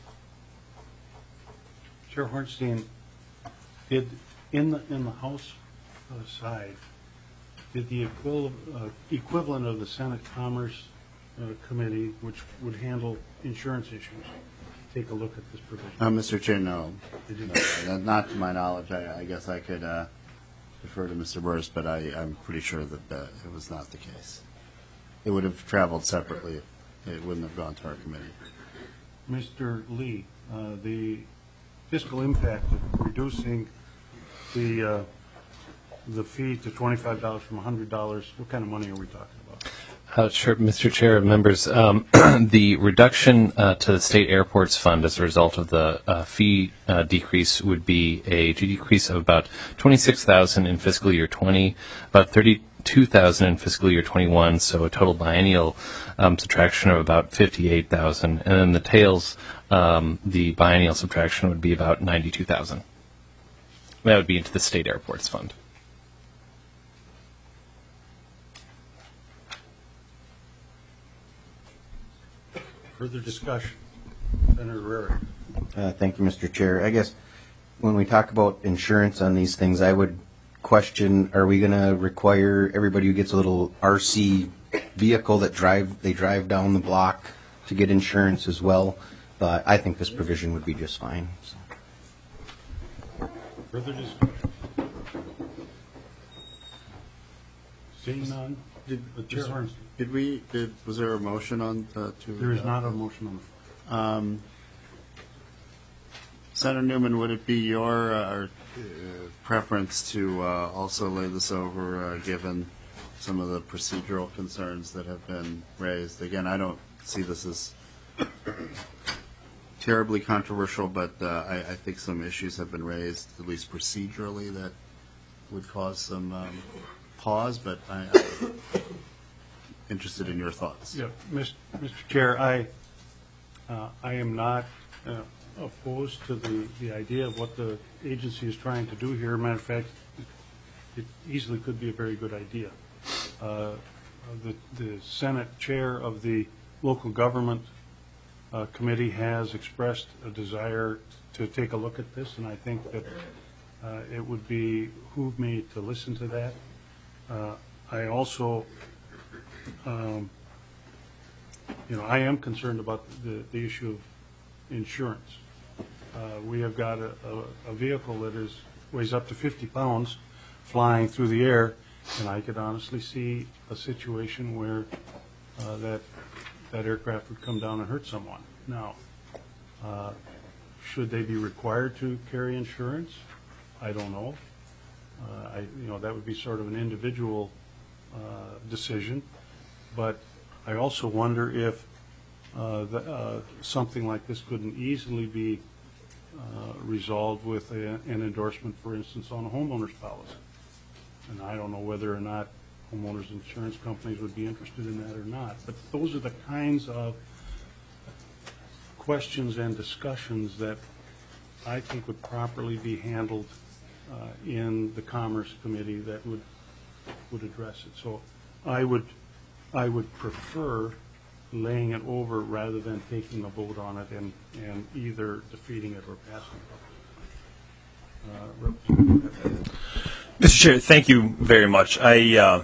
Chair Hornstein, did in the House side, did the equivalent of the Senate Commerce Committee, which would handle insurance issues, take a look at this provision? Mr. Chair, no. Not to my knowledge. I guess I could defer to Mr. Burris, but I'm pretty sure that it was not the case. It would have traveled separately. It wouldn't have gone to our committee. Mr. Lee, the fiscal impact of reducing the fee to $25 from $100, what kind of money are we talking about? Sure, Mr. Chair, members. The reduction to the State Airports Fund as a result of the fee decrease would be a decrease of about $26,000 in fiscal year 20, about $2,000 in fiscal year 21, so a total biennial subtraction of about $58,000. And then the tails, the biennial subtraction would be about $92,000. That would be into the state airports fund. Further discussion? Senator Rarick. Thank you, Mr. Chair. I guess when we talk about insurance on these things, I would question, are we going to require everybody who gets a little RC vehicle that they drive down the block to get insurance as well? But I think this provision would be just fine. So. Further discussion? Seeing none? Chair Hornstein. Was there a motion on to? There is not a motion on the floor. Senator Newman, would it be your preference to also lay this over, given some of the procedural concerns that have been raised? Again, I don't see this as terribly controversial, but I think some issues have been raised, at least procedurally, that would cause some pause, but I'm interested in your thoughts. Yeah, Mr. Chair, I am not opposed to the idea of what the agency is trying to do here. Matter of fact, it easily could be a very good idea. The Senate chair of the local government committee has expressed a desire to take a look at this, and I think that it would behoove me to listen to that. I also, I am concerned about the issue of insurance. We have got a vehicle that weighs up to 50 pounds flying through the air, and I could honestly see a situation where that aircraft would come down and hurt someone. Now, should they be required to carry insurance? I don't know. That would be sort of an individual decision, but I also wonder if something like this couldn't easily be resolved with an endorsement, for instance, on a homeowner's policy. And I don't know whether or not homeowners insurance companies would be interested in that or not. But those are the kinds of questions and discussions that I think would properly be handled in the Commerce Committee that would address it. So I would prefer laying it over rather than taking a vote on it and either defeating it or passing it. Mr. Chair, thank you very much. I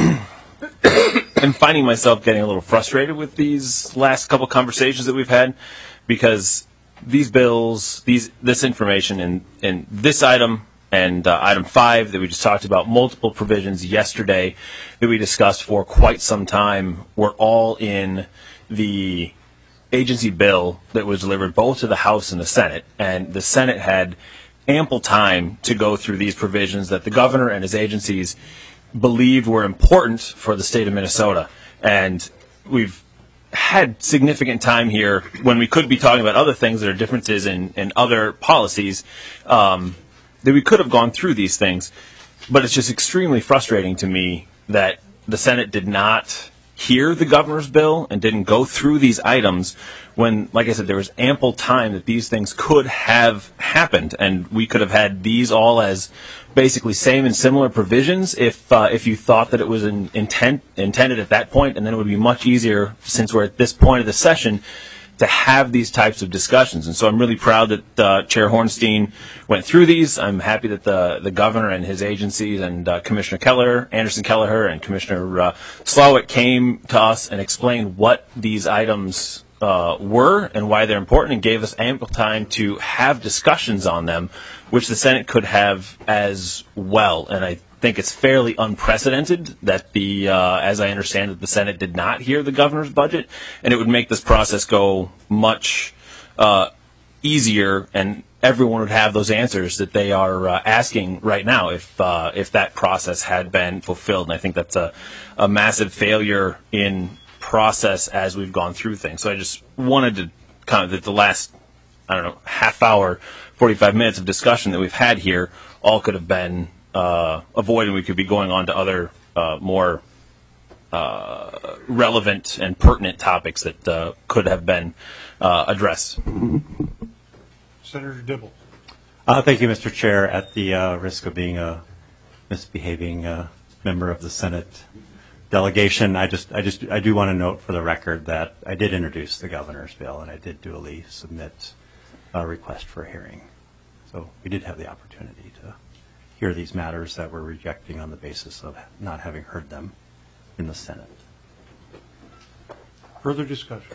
am finding myself getting a little frustrated with these last couple conversations that we've had, because these bills, this information in this item and item 5 that we just talked about, multiple provisions yesterday that we discussed for quite some time, were all in the agency bill that was delivered both to the House and the Senate. And the Senate had ample time to go through these provisions that the governor and his agencies believed were important for the state of Minnesota. And we've had significant time here when we could be talking about other things that are differences in other policies, that we could have gone through these things. But it's just extremely frustrating to me that the Senate did not hear the governor's bill and didn't go through these items when, like I said, there was ample time that these things could have happened, and we could have had these all as basically same and similar provisions if you thought that it was intended at that point, and then it would be much easier, since we're at this point of the session, to have these types of discussions. And so I'm really proud that Chair Hornstein went through these. I'm happy that the governor and his agencies and Commissioner Keller, Anderson Kelleher, and Commissioner Slawik came to us and explained what these items were and why they're important, and gave us ample time to have discussions on them, which the Senate could have as well. And I think it's fairly unprecedented that as I understand it, the Senate did not hear the governor's budget, and it would make this process go much easier, and everyone would have those answers that they are asking right now if that process had been fulfilled. And I think that's a massive failure in process as we've gone through things. So I just wanted to kind of, the last, half hour, 45 minutes of discussion that we've had here all could have been avoided. We could be going on to other more relevant and pertinent topics that could have been addressed. Senator Dibble. Thank you, Mr. Chair. At the risk of being a misbehaving member of the Senate delegation, I do want to note for the record that I did introduce the governor's bill, and I did duly submit a request for a hearing. So we did have the opportunity to hear these matters that we're rejecting on the basis of not having heard them in the Senate. Further discussion?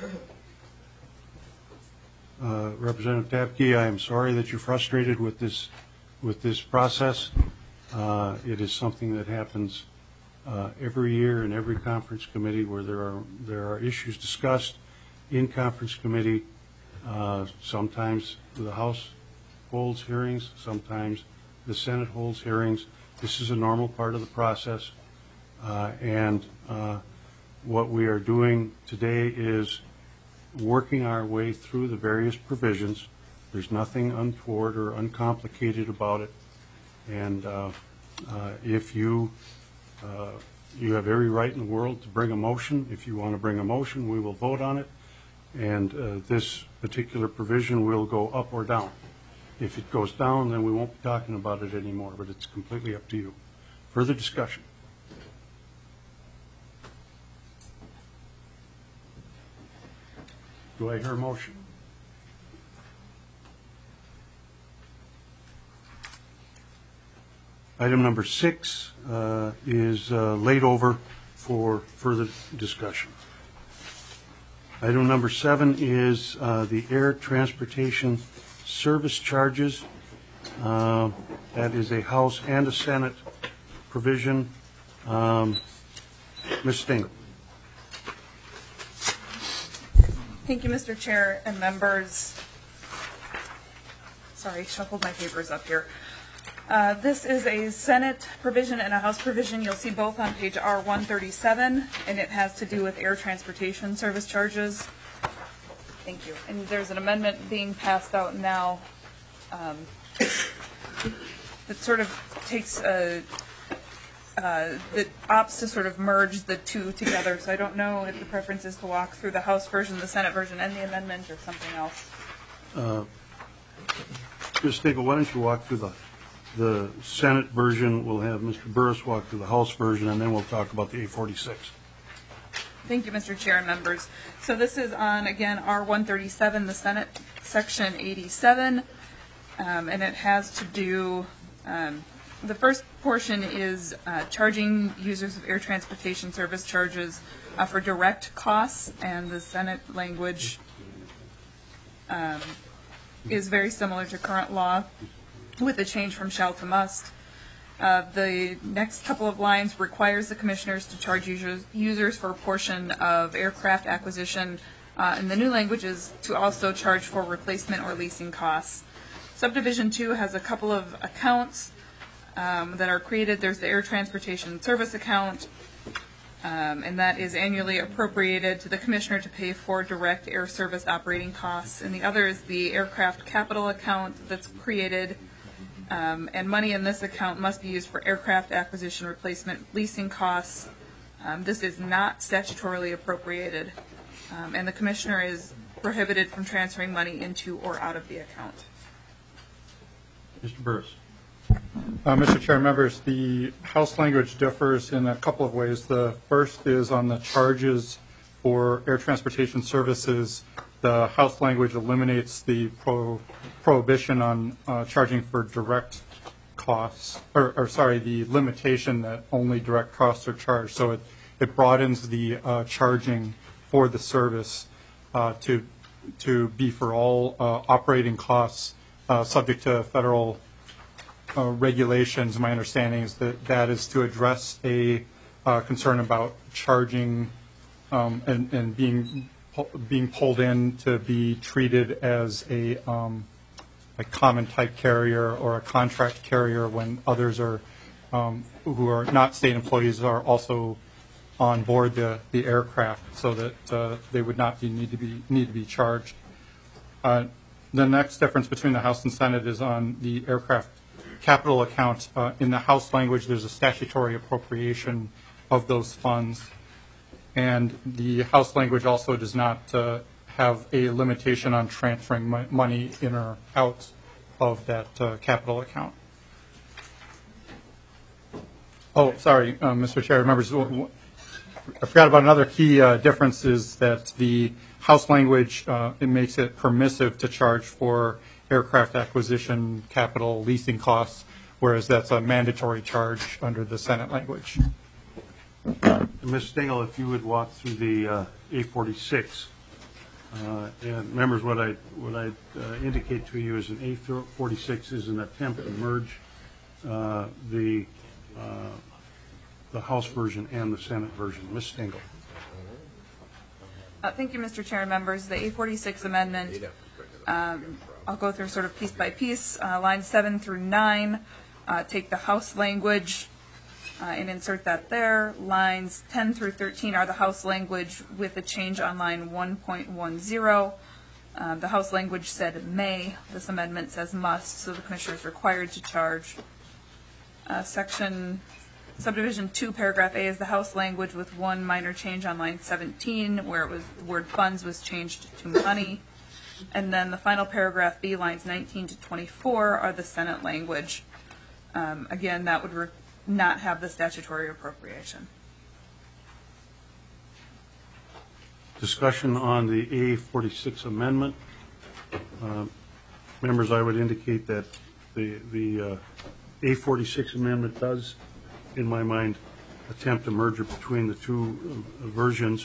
Representative Tapke, I am sorry that you're frustrated with this process. It is something that happens every year in every conference committee where there are issues discussed in conference committee. Sometimes the House holds hearings, sometimes the Senate holds hearings. This is a normal part of the process, and what we are doing today is working our way through the various provisions. There's nothing untoward or uncomplicated about it, and if you have every right in the world to bring a motion. If you want to bring a motion, we will vote on it, and this particular provision will go up or down. If it goes down, then we won't be talking about it anymore, but it's completely up to you. Further discussion? Do I hear a motion? Item number 6 is laid over for further discussion. Item number 7 is the air transportation service charges. That is a House and a Senate provision. Ms. Stengel. Thank you, Mr. Chair and members. Sorry, shuffled my papers up here. This is a Senate provision and a House provision. You'll see both on page R137, and it has to do with air transportation service charges. Thank you. And there's an amendment being passed out now that sort of takes that opts to sort of merge the two together. So I don't know if the preference is to walk through the House version, the Senate version, and the amendment, or something else. Ms. Stengel, why don't you walk through the Senate version? We'll have Mr. Burris walk through the House version, and then we'll talk about the A46. Thank you, Mr. Chair and members. So this is on, again, R137, the Senate, Section 87, and it has to do, the first portion is charging users of air transportation service charges for direct costs, and the Senate language is very similar to current law with a change from shall to must. The next couple of lines requires the commissioners to charge users for a portion of aircraft acquisition, and the new language is to also charge for replacement or leasing costs. Subdivision 2 has a couple of accounts that are created. There's the air transportation service account, and that is annually appropriated to the commissioner to pay for direct air service operating costs. And the other is the aircraft capital account that's created, and money in this account must be used for aircraft acquisition, replacement, leasing costs. This is not statutorily appropriated, and the commissioner is prohibited from transferring money into or out of the account. Mr. Burris. Mr. Chair, members, the House language differs in a couple of ways. The first is on the charges for air transportation services. The House language eliminates the prohibition on charging for direct costs, the limitation that only direct costs are charged. So it broadens the charging for the service to be for all operating costs subject to federal regulations. My understanding is that is to address a concern about charging and being pulled in to be treated as a common type carrier or a contract carrier when others are who are not state employees are also on board the aircraft, so that they would not need to be charged. The next difference between the House and Senate is on the aircraft capital account. In the House language, there's a statutory appropriation of those funds. And the House language also does not have a limitation on transferring money in or out of that capital account. Oh, sorry, Mr. Chair, members, I forgot about another key difference is that the House language, it makes it permissive to charge for aircraft acquisition, capital, leasing costs, whereas that's a mandatory charge under the Senate language. Ms. Stengel, if you would walk through the A46, and members, what I indicate to you is an A46 is an attempt to merge the House version and the Senate version. Ms. Stengel. Thank you, Mr. Chair and members. The A46 amendment, I'll go through sort of piece by piece. Lines 7 through 9, take the House language and insert that there. Lines 10 through 13 are the House language with a change on line 1.10. The House language said may. This amendment says must, so the Commissioner is required to charge. Subdivision 2, paragraph A is the House language with one minor change on line 17, where it was the word funds was changed to money. And then the final paragraph B, lines 19 to 24, are the Senate language. Again, that would not have the statutory appropriation. Discussion on the A46 amendment. Members, I would indicate that the A46 amendment does, in my mind, attempt a merger between the two versions.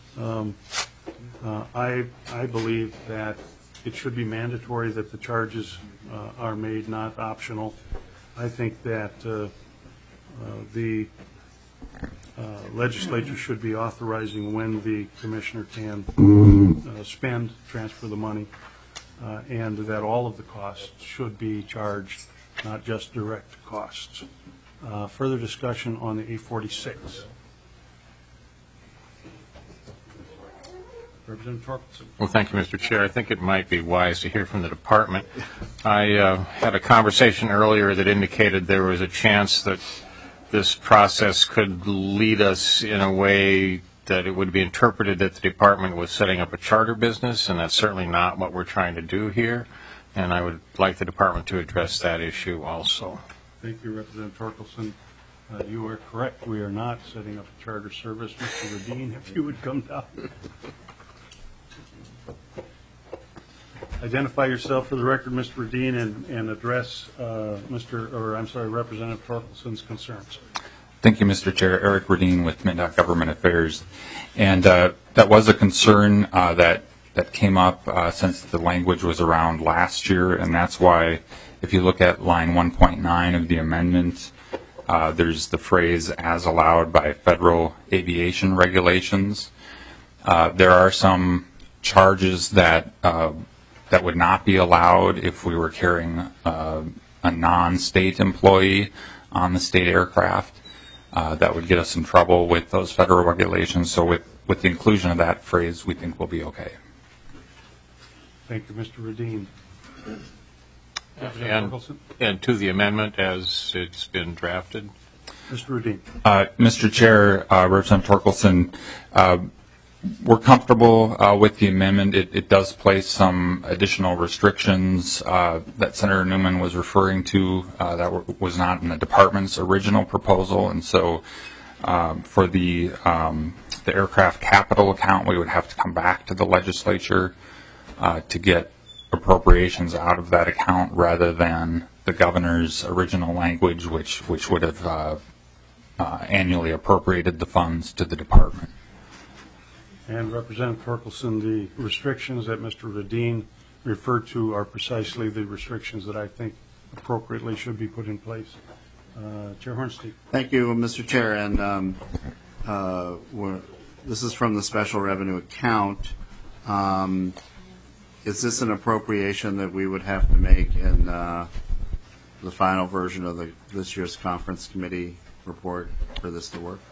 I believe that it should be mandatory that the charges are made, not optional. I think that the legislature should be authorizing when the commissioner can transfer the money, and that all of the costs should be charged, not just direct costs. Further discussion on the A46. Representative Torkelson. Well, thank you, Mr. Chair. I think it might be wise to hear from the department. I had a conversation earlier that indicated there was a chance that this process could lead us in a way that it would be interpreted that the department was setting up a charter business, and that's certainly not what we're trying to do here. And I would like the department to address that issue also. Thank you, Representative Torkelson. You are correct. We are not setting up a charter service. Mr. Radin, if you would come down. Identify yourself for the record, Mr. Radin, and address Representative Torkelson's concerns. Thank you, Mr. Chair. Eric Radin with MnDOT Government Affairs. And that was a concern that came up since the language was around last year, and that's why if you look at line 1.9 of the amendment, there's the phrase as allowed by federal aviation regulations. There are some charges that would not be allowed if we were carrying a non-state employee on the state aircraft. That would get us in trouble with those federal regulations. So with the inclusion of that phrase, we think we'll be okay. Thank you, Mr. Radin. And to the amendment as it's been drafted. Mr. Radin. Mr. Chair, Representative Torkelson, we're comfortable with the amendment. It does place some additional restrictions that Senator Newman was referring to that was not in the department's original proposal. And so for the aircraft capital account, we would have to come back to the legislature to get appropriations out of that account rather than the governor's original language, which would have annually appropriated the funds to the department. And Representative Torkelson, the restrictions that Mr. Radin referred to are precisely the restrictions that I think appropriately should be put in place. Chair Hornstein. Thank you, Mr. Chair. And this is from the special revenue account. Is this an appropriation that we would have to make in the final version of this year's conference committee report for this to work?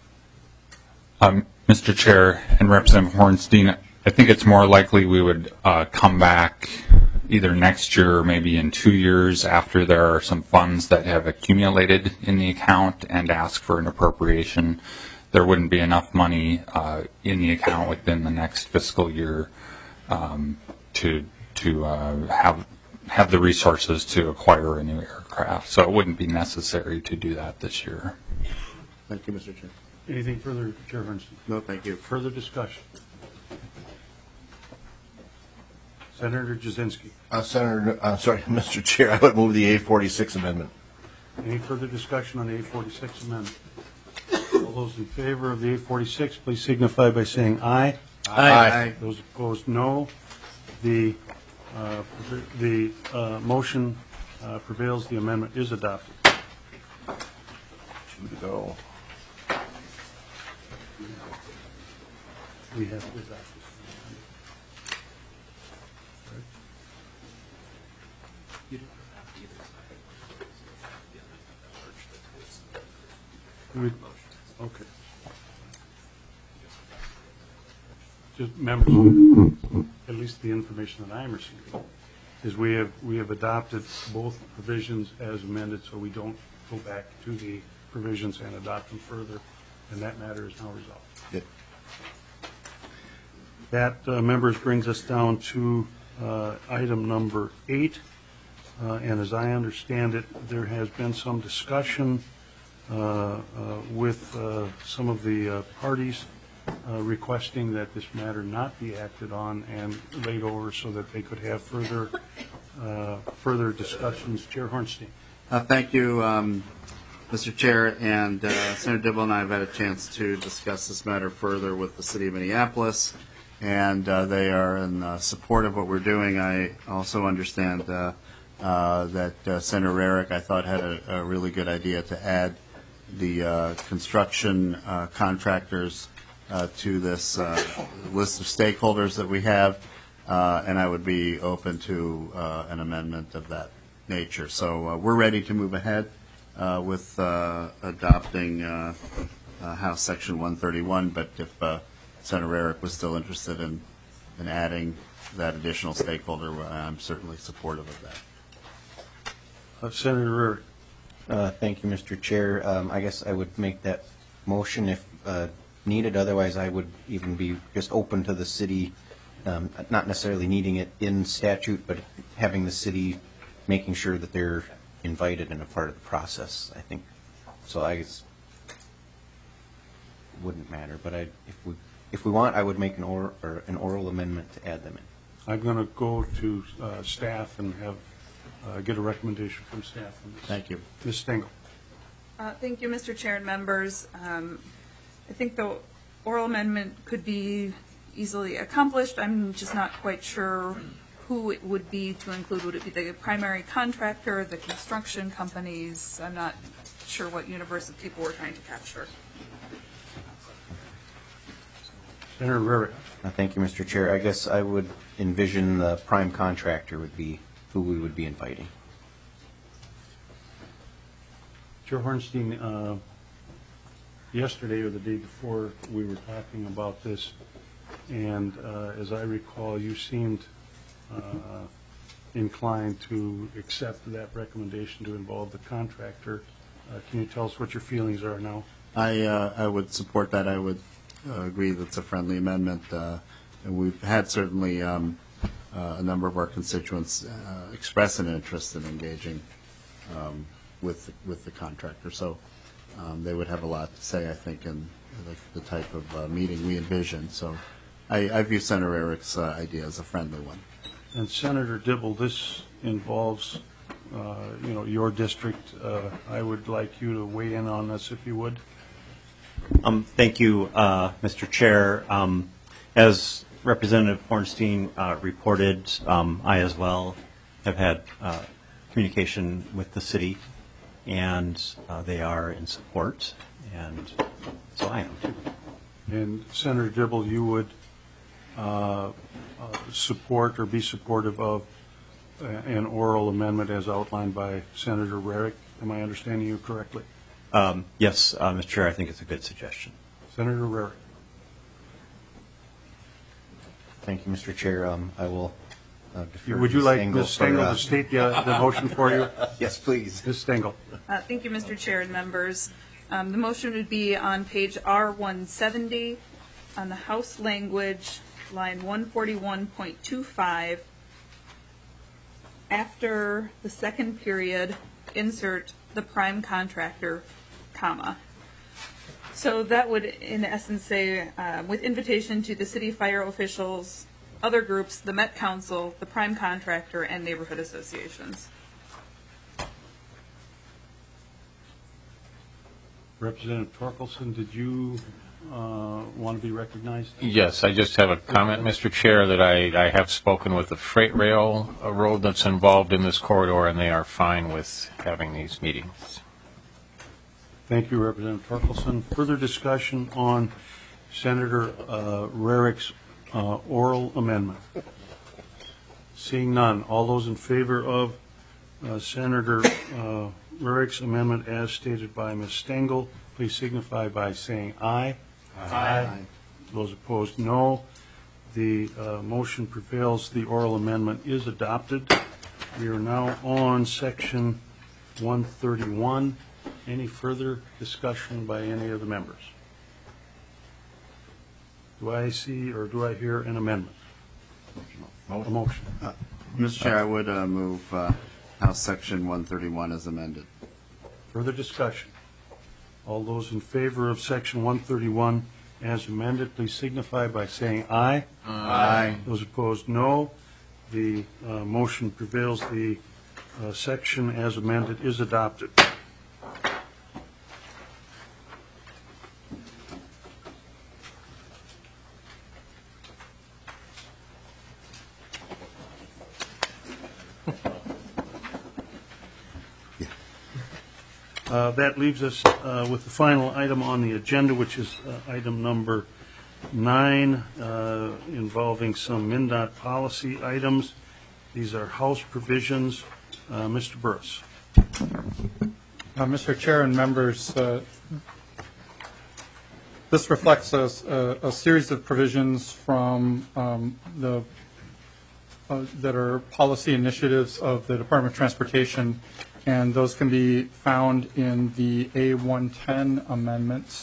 Mr. Chair and Representative Hornstein, I think it's more likely we would come back either next year or maybe in 2 years after there are some funds that have accumulated in the account and ask for an appropriation, there wouldn't be enough money in the account within the next fiscal year to have the resources to acquire a new aircraft. So it wouldn't be necessary to do that this year. Thank you, Mr. Chair. Anything further, Chair Hornstein? No, thank you. Further discussion? Senator Jasinski. Mr. Chair, I would move the A46 amendment. Any further discussion on the A46 amendment? All those in favor of the A46, please signify by saying aye. Aye. Those opposed, no. The motion prevails. The amendment is adopted. 2 to go. We have to adopt this. Okay. Just members, at least the information that I'm receiving, is we have adopted both provisions as amended, so we don't go back to the provisions and adopt them further, and that matter is now resolved. Yep. That, members, brings us down to item number 8, and as I understand it, there has been some discussion with some of the parties requesting that this matter not be acted on and laid over so that they could have further discussions. Chair Hornstein. Thank you, Mr. Chair, and Senator Dibble and I have had a chance to discuss this matter further with the City of Minneapolis, and they are in support of what we're doing. I also understand that Senator Rarick, I thought, had a really good idea to add the construction contractors to this list of stakeholders that we have, and I would be open to an amendment of that nature. So we're ready to move ahead with adopting House Section 131, but if Senator Rarick was still interested in adding that additional stakeholder, I'm certainly supportive of that. Senator Rarick. Thank you, Mr. Chair. I guess I would make that motion if needed. Otherwise, I would even be just open to the city, not necessarily needing it in statute, but having the city making sure that they're invited and a part of the process, I think. So I guess it wouldn't matter. But if we want, I would make an oral amendment to add them in. I'm going to go to staff and have get a recommendation from staff on this. Thank you. Ms. Stengel. Thank you, Mr. Chair and members. I think the oral amendment could be easily accomplished. I'm just not quite sure who it would be to include. Would it be the primary contractor, the construction companies? I'm not sure what universe of people we're trying to capture. Senator Rarick. Thank you, Mr. Chair. I guess I would envision the prime contractor would be who we would be inviting. Chair Hornstein, yesterday or the day before we were talking about this, and as I recall, you seemed inclined to accept that recommendation to involve the contractor. Can you tell us what your feelings are now? I would support that. I would agree that it's a friendly amendment, and we've had certainly a number of our constituents express an interest in engaging with the contractor. So they would have a lot to say, I think, in the type of meeting we envision. So I view Senator Rarick's idea as a friendly one. And Senator Dibble, this involves your district. I would like you to weigh in on this, if you would. Thank you, Mr. Chair. As Representative Hornstein reported, I as well have had communication with the city, and they are in support, and so I am too. And Senator Dibble, you would support or be supportive of an oral amendment as outlined by Senator Rarick. Am I understanding you correctly? Yes, Mr. Chair, I think it's a good suggestion. Senator Rarick. Thank you, Mr. Chair. I will defer Would you to like Stengel Ms. Stengel for, to state the motion for you? Yes, please. Ms. Stengel. Thank you, Mr. Chair and members. The motion would be on page R170 on the House language, line 141.25. After the second period, insert the prime contractor, comma. So that would, in essence, say, with invitation to the city fire officials, other groups, the Met Council, the prime contractor, and neighborhood associations. Representative Torkelson, did you want to be recognized? Yes, I just have a comment, Mr. Chair, that I have spoken with the freight rail road that's involved in this corridor, and they are fine with having these meetings. Thank you, Representative Torkelson. Further discussion on Senator Rarick's oral amendment? Seeing none, all those in favor of Senator Rarick's amendment as stated by Ms. Stengel, please signify by saying aye. Aye. Those opposed, no. The motion prevails. The oral amendment is adopted. We are now on section 131. Any further discussion by any of the members? Do I see or do I hear an amendment? A motion. Mr. Chair, I would move House Section 131 as amended. Further discussion. All those in favor of section 131 as amended, please signify by saying aye. Aye. Those opposed, no. The motion prevails. The section as amended is adopted. That leaves us with the final item on the agenda, which is item number 9, involving some MnDOT policy items. These are House provisions. Mr. Burris. Mr. Chair and members, this reflects a series of provisions from that are policy initiatives of the Department of Transportation, and those can be found in the A110 amendments.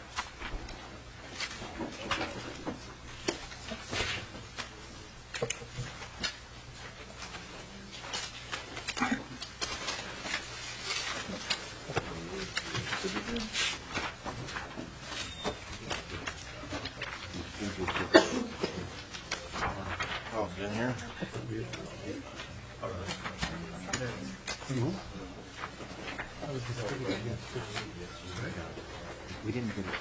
In here? We didn't get it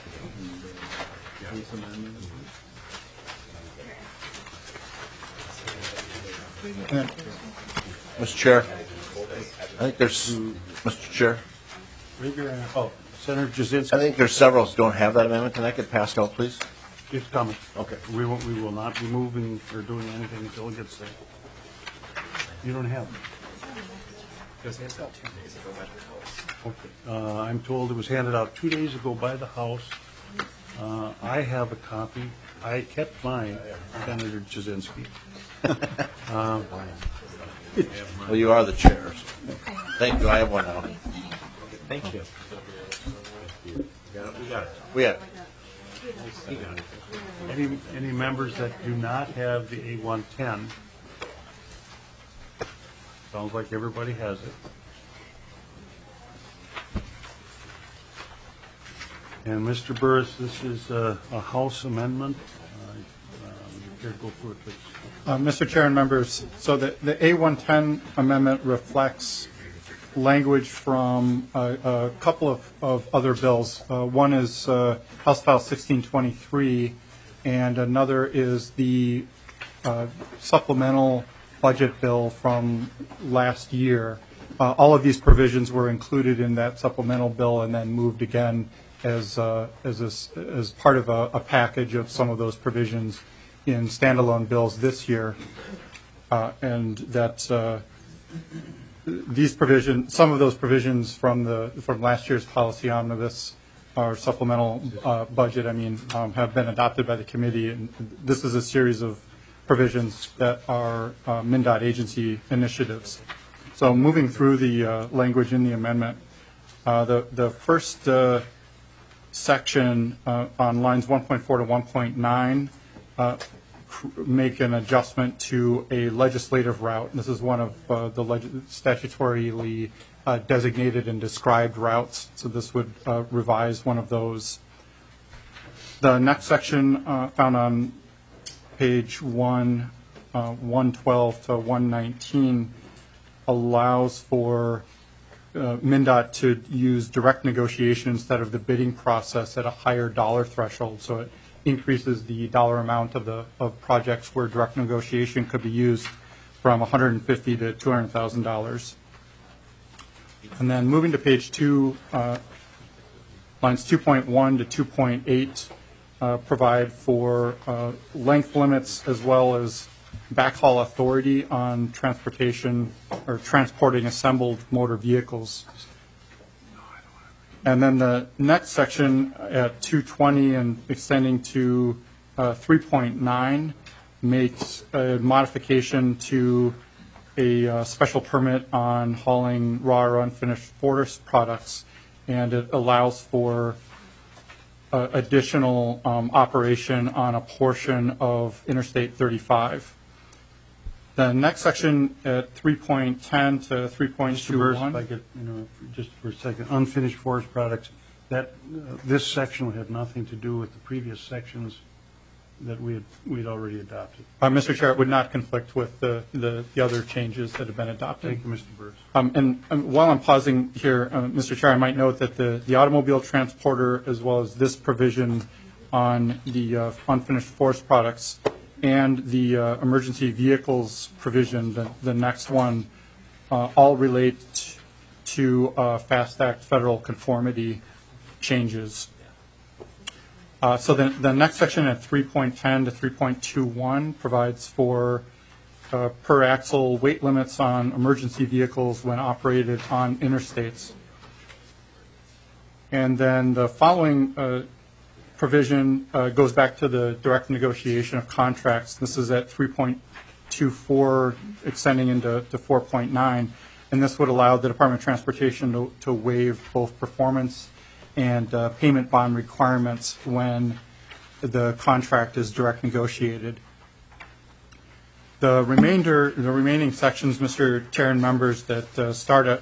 today. Mr. Chair, I think there's, Mr. Chair, Oh, Senator Jasinski. I think there's several that don't have that amendment. Can that get passed out, please? It's coming. Okay. We will not be moving or doing anything until it gets there. You don't have it. Okay. I'm told it was handed out 2 days ago by the House. I have a copy. I kept mine, Senator Jasinski. Well, you are the chair. So. Thank you. I have one now. Thank you. We have it. Any members that do not have the A110? Sounds like everybody has it. And Mr. Burris, this is a House amendment. You care to go through it, please? Mr. Chair and members, so the A110 amendment reflects language from a couple of other bills. One is House File 1623, and another is the supplemental budget bill from last year. All of these provisions were included in that supplemental bill and then moved again as part of a package of some of those provisions in standalone bills this year. And that's these provisions, some of those provisions from last year's policy omnibus or supplemental budget, have been adopted by the committee. And this is a series of provisions that are MnDOT agency initiatives. So moving through the language in the amendment, the first section on lines 1.4 to 1.9 make an adjustment to a legislative route. This is one of the statutorily designated and described routes, so this would revise one of those. The next section found on page 112 to 119 allows for MnDOT to use direct negotiation instead of the bidding process at a higher dollar threshold. So it increases the dollar amount of projects where direct negotiation could be used from $150,000 to $200,000. And then moving to page 2, lines 2.1 to 2.8 provide for length limits as well as backhaul authority on transportation or transporting assembled motor vehicles. And then the next section at 220 and extending to 3.9 makes a modification to a special permit on hauling raw or unfinished forest products, and it allows for additional operation on a portion of Interstate 35. The next section at 3.10 to 3.21. Mr. Burrs, if I could just for a second, unfinished forest products, that this section had nothing to do with the previous sections that we'd already adopted. Mr. Chair, it would not conflict with the other changes that have been adopted. Thank you, Mr. Burrs. And while I'm pausing here, Mr. Chair, I might note that the automobile transporter, as well as this provision on the unfinished forest products and the emergency vehicles provision, the next one, all relate to FAST Act federal conformity changes. So the next section at 3.10 to 3.21 provides for per axle weight limits on emergency vehicles when operated on interstates. And then the following provision goes back to the direct negotiation of contracts. This is at 3.24 extending into 4.9, and this would allow the Department of Transportation to waive both performance and payment bond requirements when the contract is direct negotiated. The remaining sections, Mr. Chair and members, that start at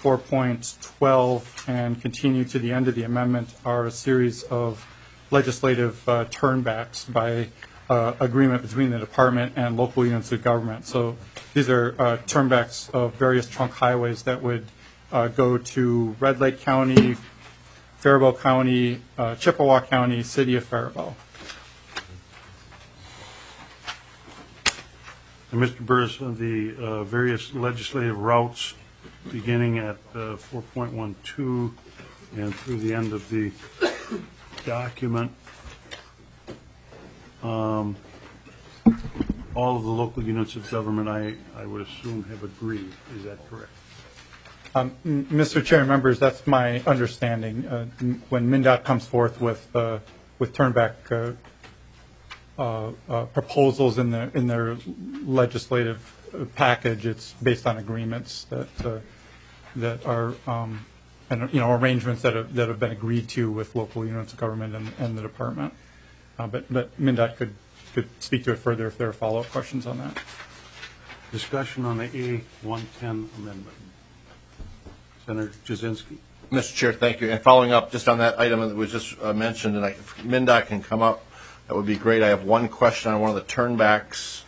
4.12 and continue to the end of the amendment are a series of legislative turnbacks by agreement between the department and local units of government. So these are turnbacks of various trunk highways that would go to Red Lake County, Faribault County, Chippewa County, City of Faribault. And Mr. Burrs, the various legislative routes beginning at 4.12 and through the end of the document, all of the local units of government, I would assume, have agreed. Is that correct? Mr. Chair and members, that's my understanding. When MnDOT comes forth with turnback proposals in their legislative package, it's based on agreements that are arrangements that have been agreed to with local units of government and the department. But MnDOT could speak to it further if there are follow-up questions on that. Discussion on the A110 amendment. Senator Jasinski. Mr. Chair, thank you. And following up just on that item that was just mentioned, and if MnDOT can come up, that would be great. I have one question on one of the turnbacks.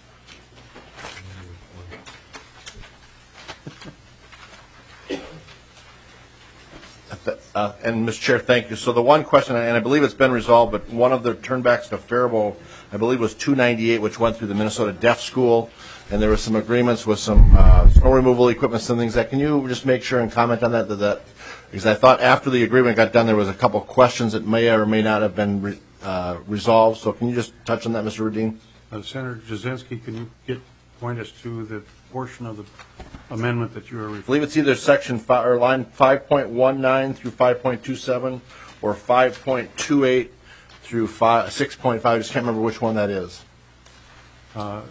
And Mr. Chair, thank you. So the one question, and I believe it's been resolved, but one of the turnbacks to Faribault, I believe, was 298, which went through the Minnesota Deaf School, and there were some agreements with some snow removal equipment and things. Can you just make sure and comment on that? Because I thought after the agreement got done, there was a couple of questions that may or may not have been resolved. So can you just touch on that, Mr. Rudin? Senator Jasinski, can you point us to the portion of the amendment that you are referring to? I believe it's either section or line 5.19 through 5.27 or 5.28 through 6.5. I just can't remember which one that is.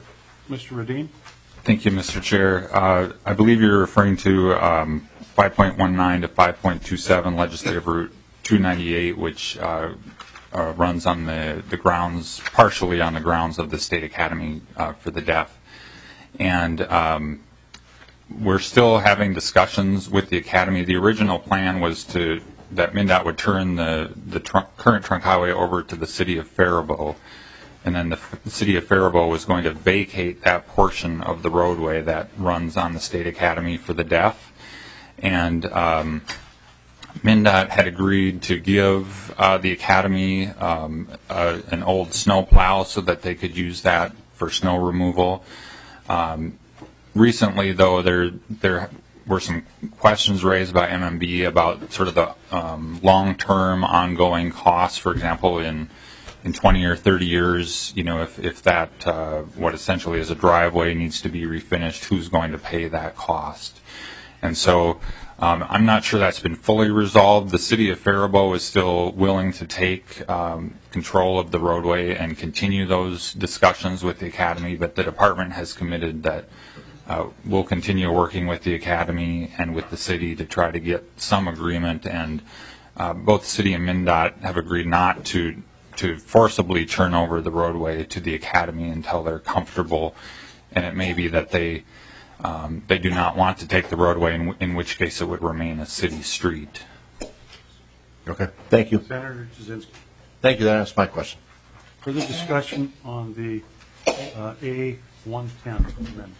Mr. Radin? Thank you, Mr. Chair. I believe you're referring to 5.19 to 5.27 Legislative Route 298, which runs on the grounds, partially on the grounds of the State Academy for the Deaf. And we're still having discussions with the Academy. The original plan was that MnDOT would turn the current trunk highway over to the city of Faribault, and then the city of Faribault was going to vacate that portion of the roadway that runs on the State Academy for the Deaf. And MnDOT had agreed to give the Academy an old snow plow so that they could use that for snow removal. Recently, though, there were some questions raised by MMB about sort of the long-term ongoing costs. For example, in 20 or 30 years, if that what essentially is a driveway needs to be refinished, who's going to pay that cost? And so I'm not sure that's been fully resolved. The city of Faribault is still willing to take control of the roadway and continue those discussions with the Academy, but the department has committed that we'll continue working with the Academy and with the city to try to get some agreement. And both the city and MnDOT have agreed not to forcibly turn over the roadway to the Academy until they're comfortable. And it may be that they do not want to take the roadway, in which case it would remain a city street. Okay, thank you. Senator Jasinski. Thank you, that answers my question. Further discussion on the A110 amendment?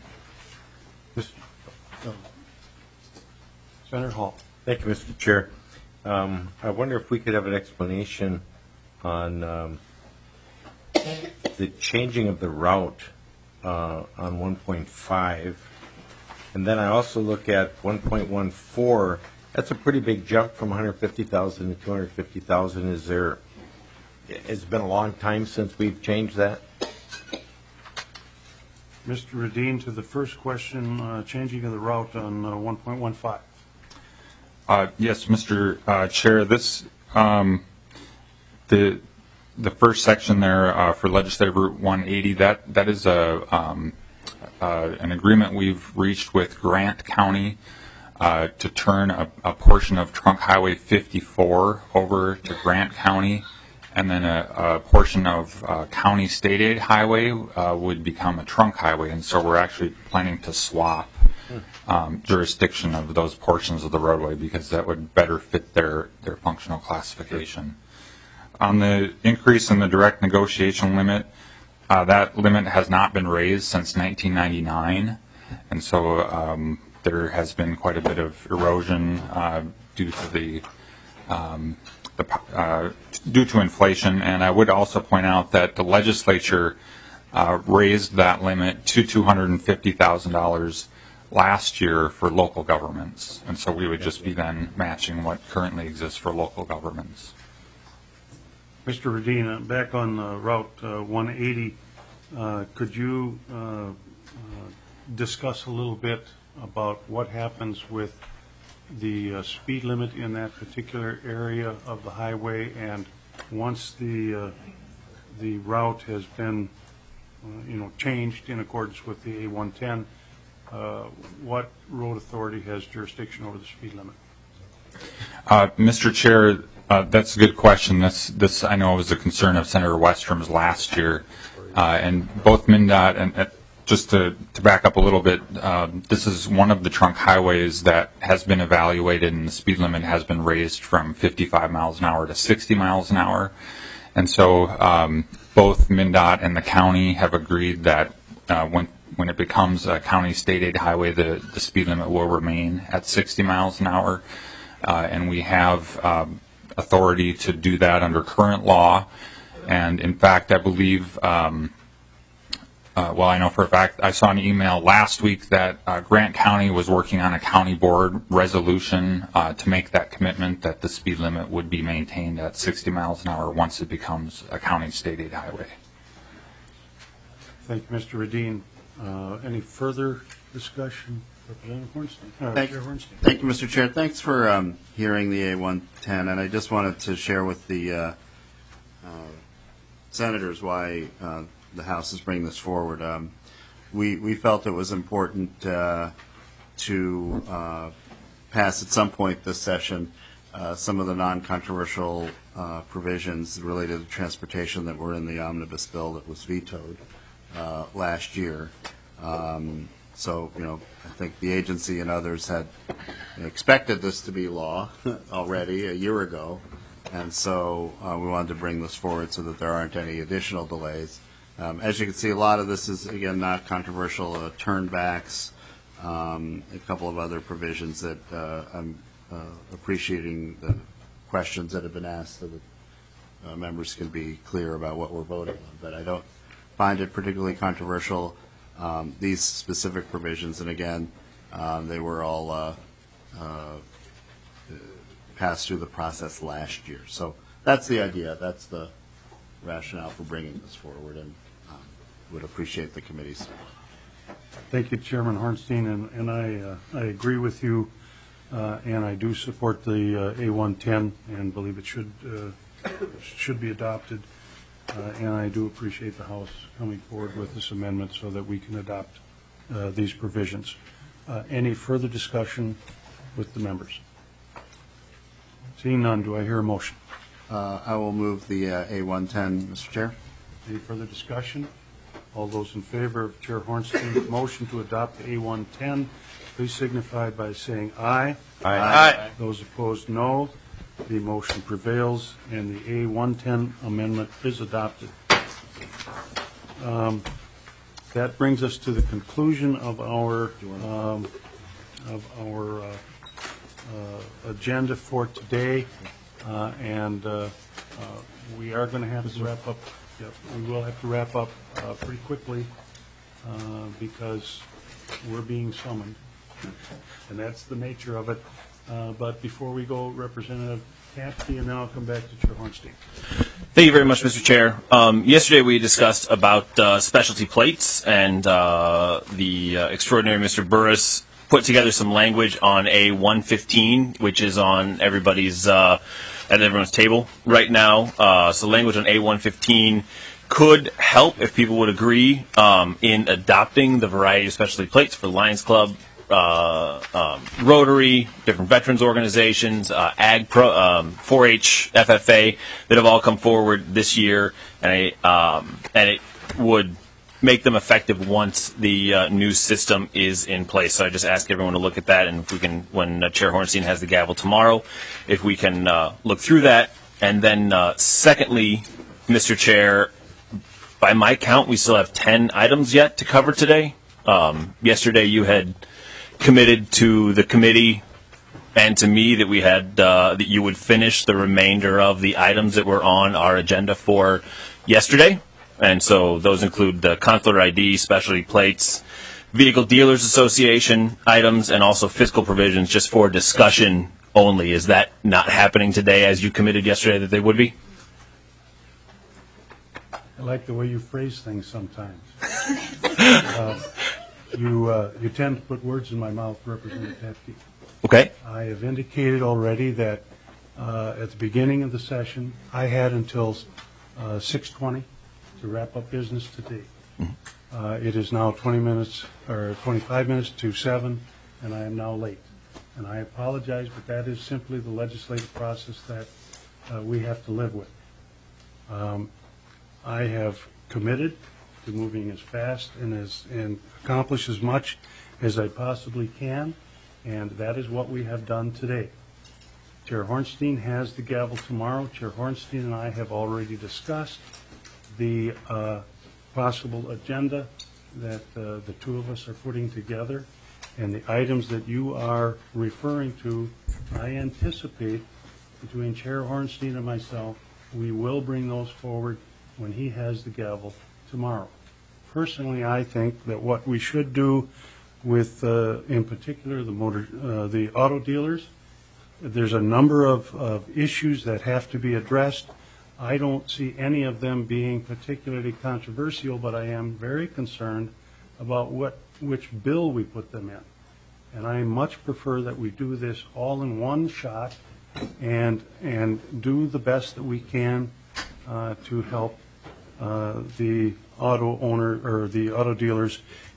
Senator Hall. Thank you, Mr. Chair. I wonder if we could have an explanation on the changing of the route on 1.5. And then I also look at 1.14. That's a pretty big jump from 150,000 to 250,000. It's been a long time since we've changed that. Mr. Radin, to the first question, changing of the route on 1.15. Yes, Mr. Chair. This the first section there for Legislative Route 180. That is an agreement we've reached with Grant County to turn a portion of Trunk Highway 54 over to Grant County, and then a portion of County State Aid Highway would become a trunk highway. And so we're actually planning to swap jurisdiction of those portions of the roadway because that would better fit their functional classification. On the increase in the direct negotiation limit, that limit has not been raised since 1999, and so there has been quite a bit of erosion due to inflation. And I would also point out that the legislature raised that limit to $250,000 last year for local governments, and so we would just be then matching what currently exists for local governments. Mr. Radin, back on Route 180, could you discuss a little bit about what happens with the speed limit in that particular area of the highway, and once the route has been changed in accordance with the A110, what road authority has jurisdiction over the speed limit? Mr. Chair, that's a good question. This I know was a concern of Senator Westrum's last year, and both MnDOT and just to back up a little bit, this is one of the trunk highways that has been evaluated, and the speed limit has been raised from 55 miles an hour to 60 miles an hour. And so both MnDOT and the county have agreed that when it becomes a county state aid highway, the speed limit will remain at 60 miles an hour. And we have authority to do that under current law. And in fact, I believe, well, I know for a fact, I saw an email last week that Grant County was working on a county board resolution to make that commitment that the speed limit would be maintained at 60 miles an hour once it becomes a county state aid highway. Thank you, Mr. Radin. Any further discussion? Representative Hornstein. Thank you, Mr. Chair. Thanks for hearing the A110, and I just wanted to share with the senators why the House is bringing this forward. we felt it was important to pass at some point this session some of the non-controversial provisions related to transportation that were in the omnibus bill that was vetoed last year. So, I think the agency and others had expected this to be law already a year ago, and so we wanted to bring this forward so that there aren't any additional delays. As you can see, a lot of this is, again, not controversial, turnbacks, a couple of other provisions that I'm appreciating the questions that have been asked so that members can be clear about what we're voting on. But I don't find it particularly controversial, these specific provisions. And again, they were all passed through the process last year. So that's the idea. That's the rationale for bringing this forward, and would appreciate the committee's support. Thank you, Chairman Hornstein, and I agree with you, and I do support the A110 and believe it should be adopted, and I do appreciate the House coming forward with this amendment so that we can adopt these provisions. Any further discussion with the members? Seeing none, do I hear a motion? I will move the A110, Mr. Chair. Any further discussion? All those in favor of Chair Hornstein's motion to adopt the A110, please signify by saying aye. Aye. Aye. Those opposed, no. The motion prevails, and the A110 amendment is adopted. That brings us to the conclusion of our agenda for today, and we are going to have to wrap up. Yep, we will have to wrap up pretty quickly because we're being summoned, and that's the nature of it. But before we go, Representative Kapsky, and then I'll come back to Chair Hornstein. Thank you very much, Mr. Chair. Yesterday we discussed about specialty plates, and the extraordinary Mr. Burris put together some language on A115, which is on everybody's at everyone's table right now. So language on A115 could help, if people would agree, in adopting the variety of specialty plates for Lions Club, Rotary, different veterans organizations, Ag Pro, 4-H, FFA, that have all come forward this year, and it would make them effective once the new system is in place. So I just ask everyone to look at that, and if we can, when Chair Hornstein has the gavel tomorrow, if we can look through that. And then secondly, Mr. Chair, by my count, we still have 10 items yet to cover today. Yesterday you had committed to the committee and to me that we had that you would finish the remainder of the items that were on our agenda for yesterday. And so those include the consular ID, specialty plates, Vehicle Dealers Association items, and also fiscal provisions just for discussion only. Is that not happening today as you committed yesterday that they would be? I like the way you phrase things sometimes. You tend to put words in my mouth, Representative Kapsky. Okay. I have indicated already that at the beginning of the session, I had until 6:20 to wrap up business today. It is now 20 minutes or 25 minutes to 7, and I am now late. And I apologize, but that is simply the legislative process that we have to live with. I have committed to moving as fast and accomplish as much as I possibly can, and that is what we have done today. Chair Hornstein has the gavel tomorrow. Chair Hornstein and I have already discussed the possible agenda that the two of us are putting together, and the items that you are referring to, I anticipate between Chair Hornstein and myself, we will bring those forward when he has the gavel tomorrow. Personally, I think that what we should do with, in particular, the auto dealers, there's a number of issues that have to be addressed. I don't see any of them being particularly controversial, but I am very concerned about which bill we put them in. And I much prefer that we do this all in one shot and do the best that we can to help the auto owner or the auto dealers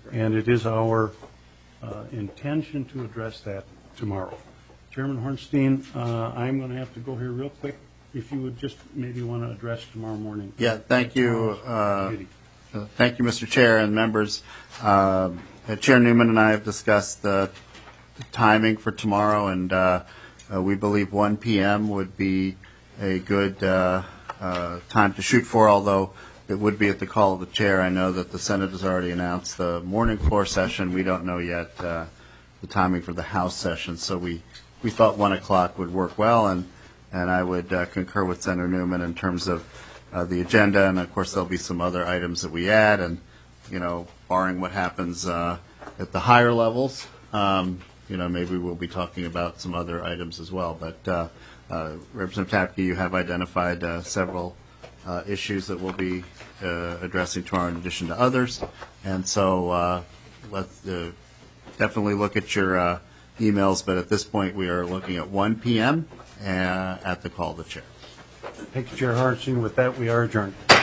and it is our intention to address that tomorrow. Chairman Hornstein, I'm going to have to go here real quick. If you would just maybe want to address tomorrow morning. Yeah, thank you. Thank you, Mr. Chair and members. Chair Newman and I have discussed the timing for tomorrow, and we believe 1 p.m. would be a good time to shoot for, although it would be at the call of the chair. I know that the Senate has already announced the morning floor session. We don't know yet the timing for the House session, so we thought 1 o'clock would work well, and I would concur with Senator Newman in terms of the agenda, and of course there'll be some other items that we add, and barring what happens at the higher levels, maybe we'll be talking about some other items as well. But Representative Tapke, you have identified several issues that we'll be addressing tomorrow in addition to others, and so let's definitely look at your emails, but at this point we are looking at 1 p.m. At the call of the chair. Thank you, Chair Hornstein. With that, we are adjourned.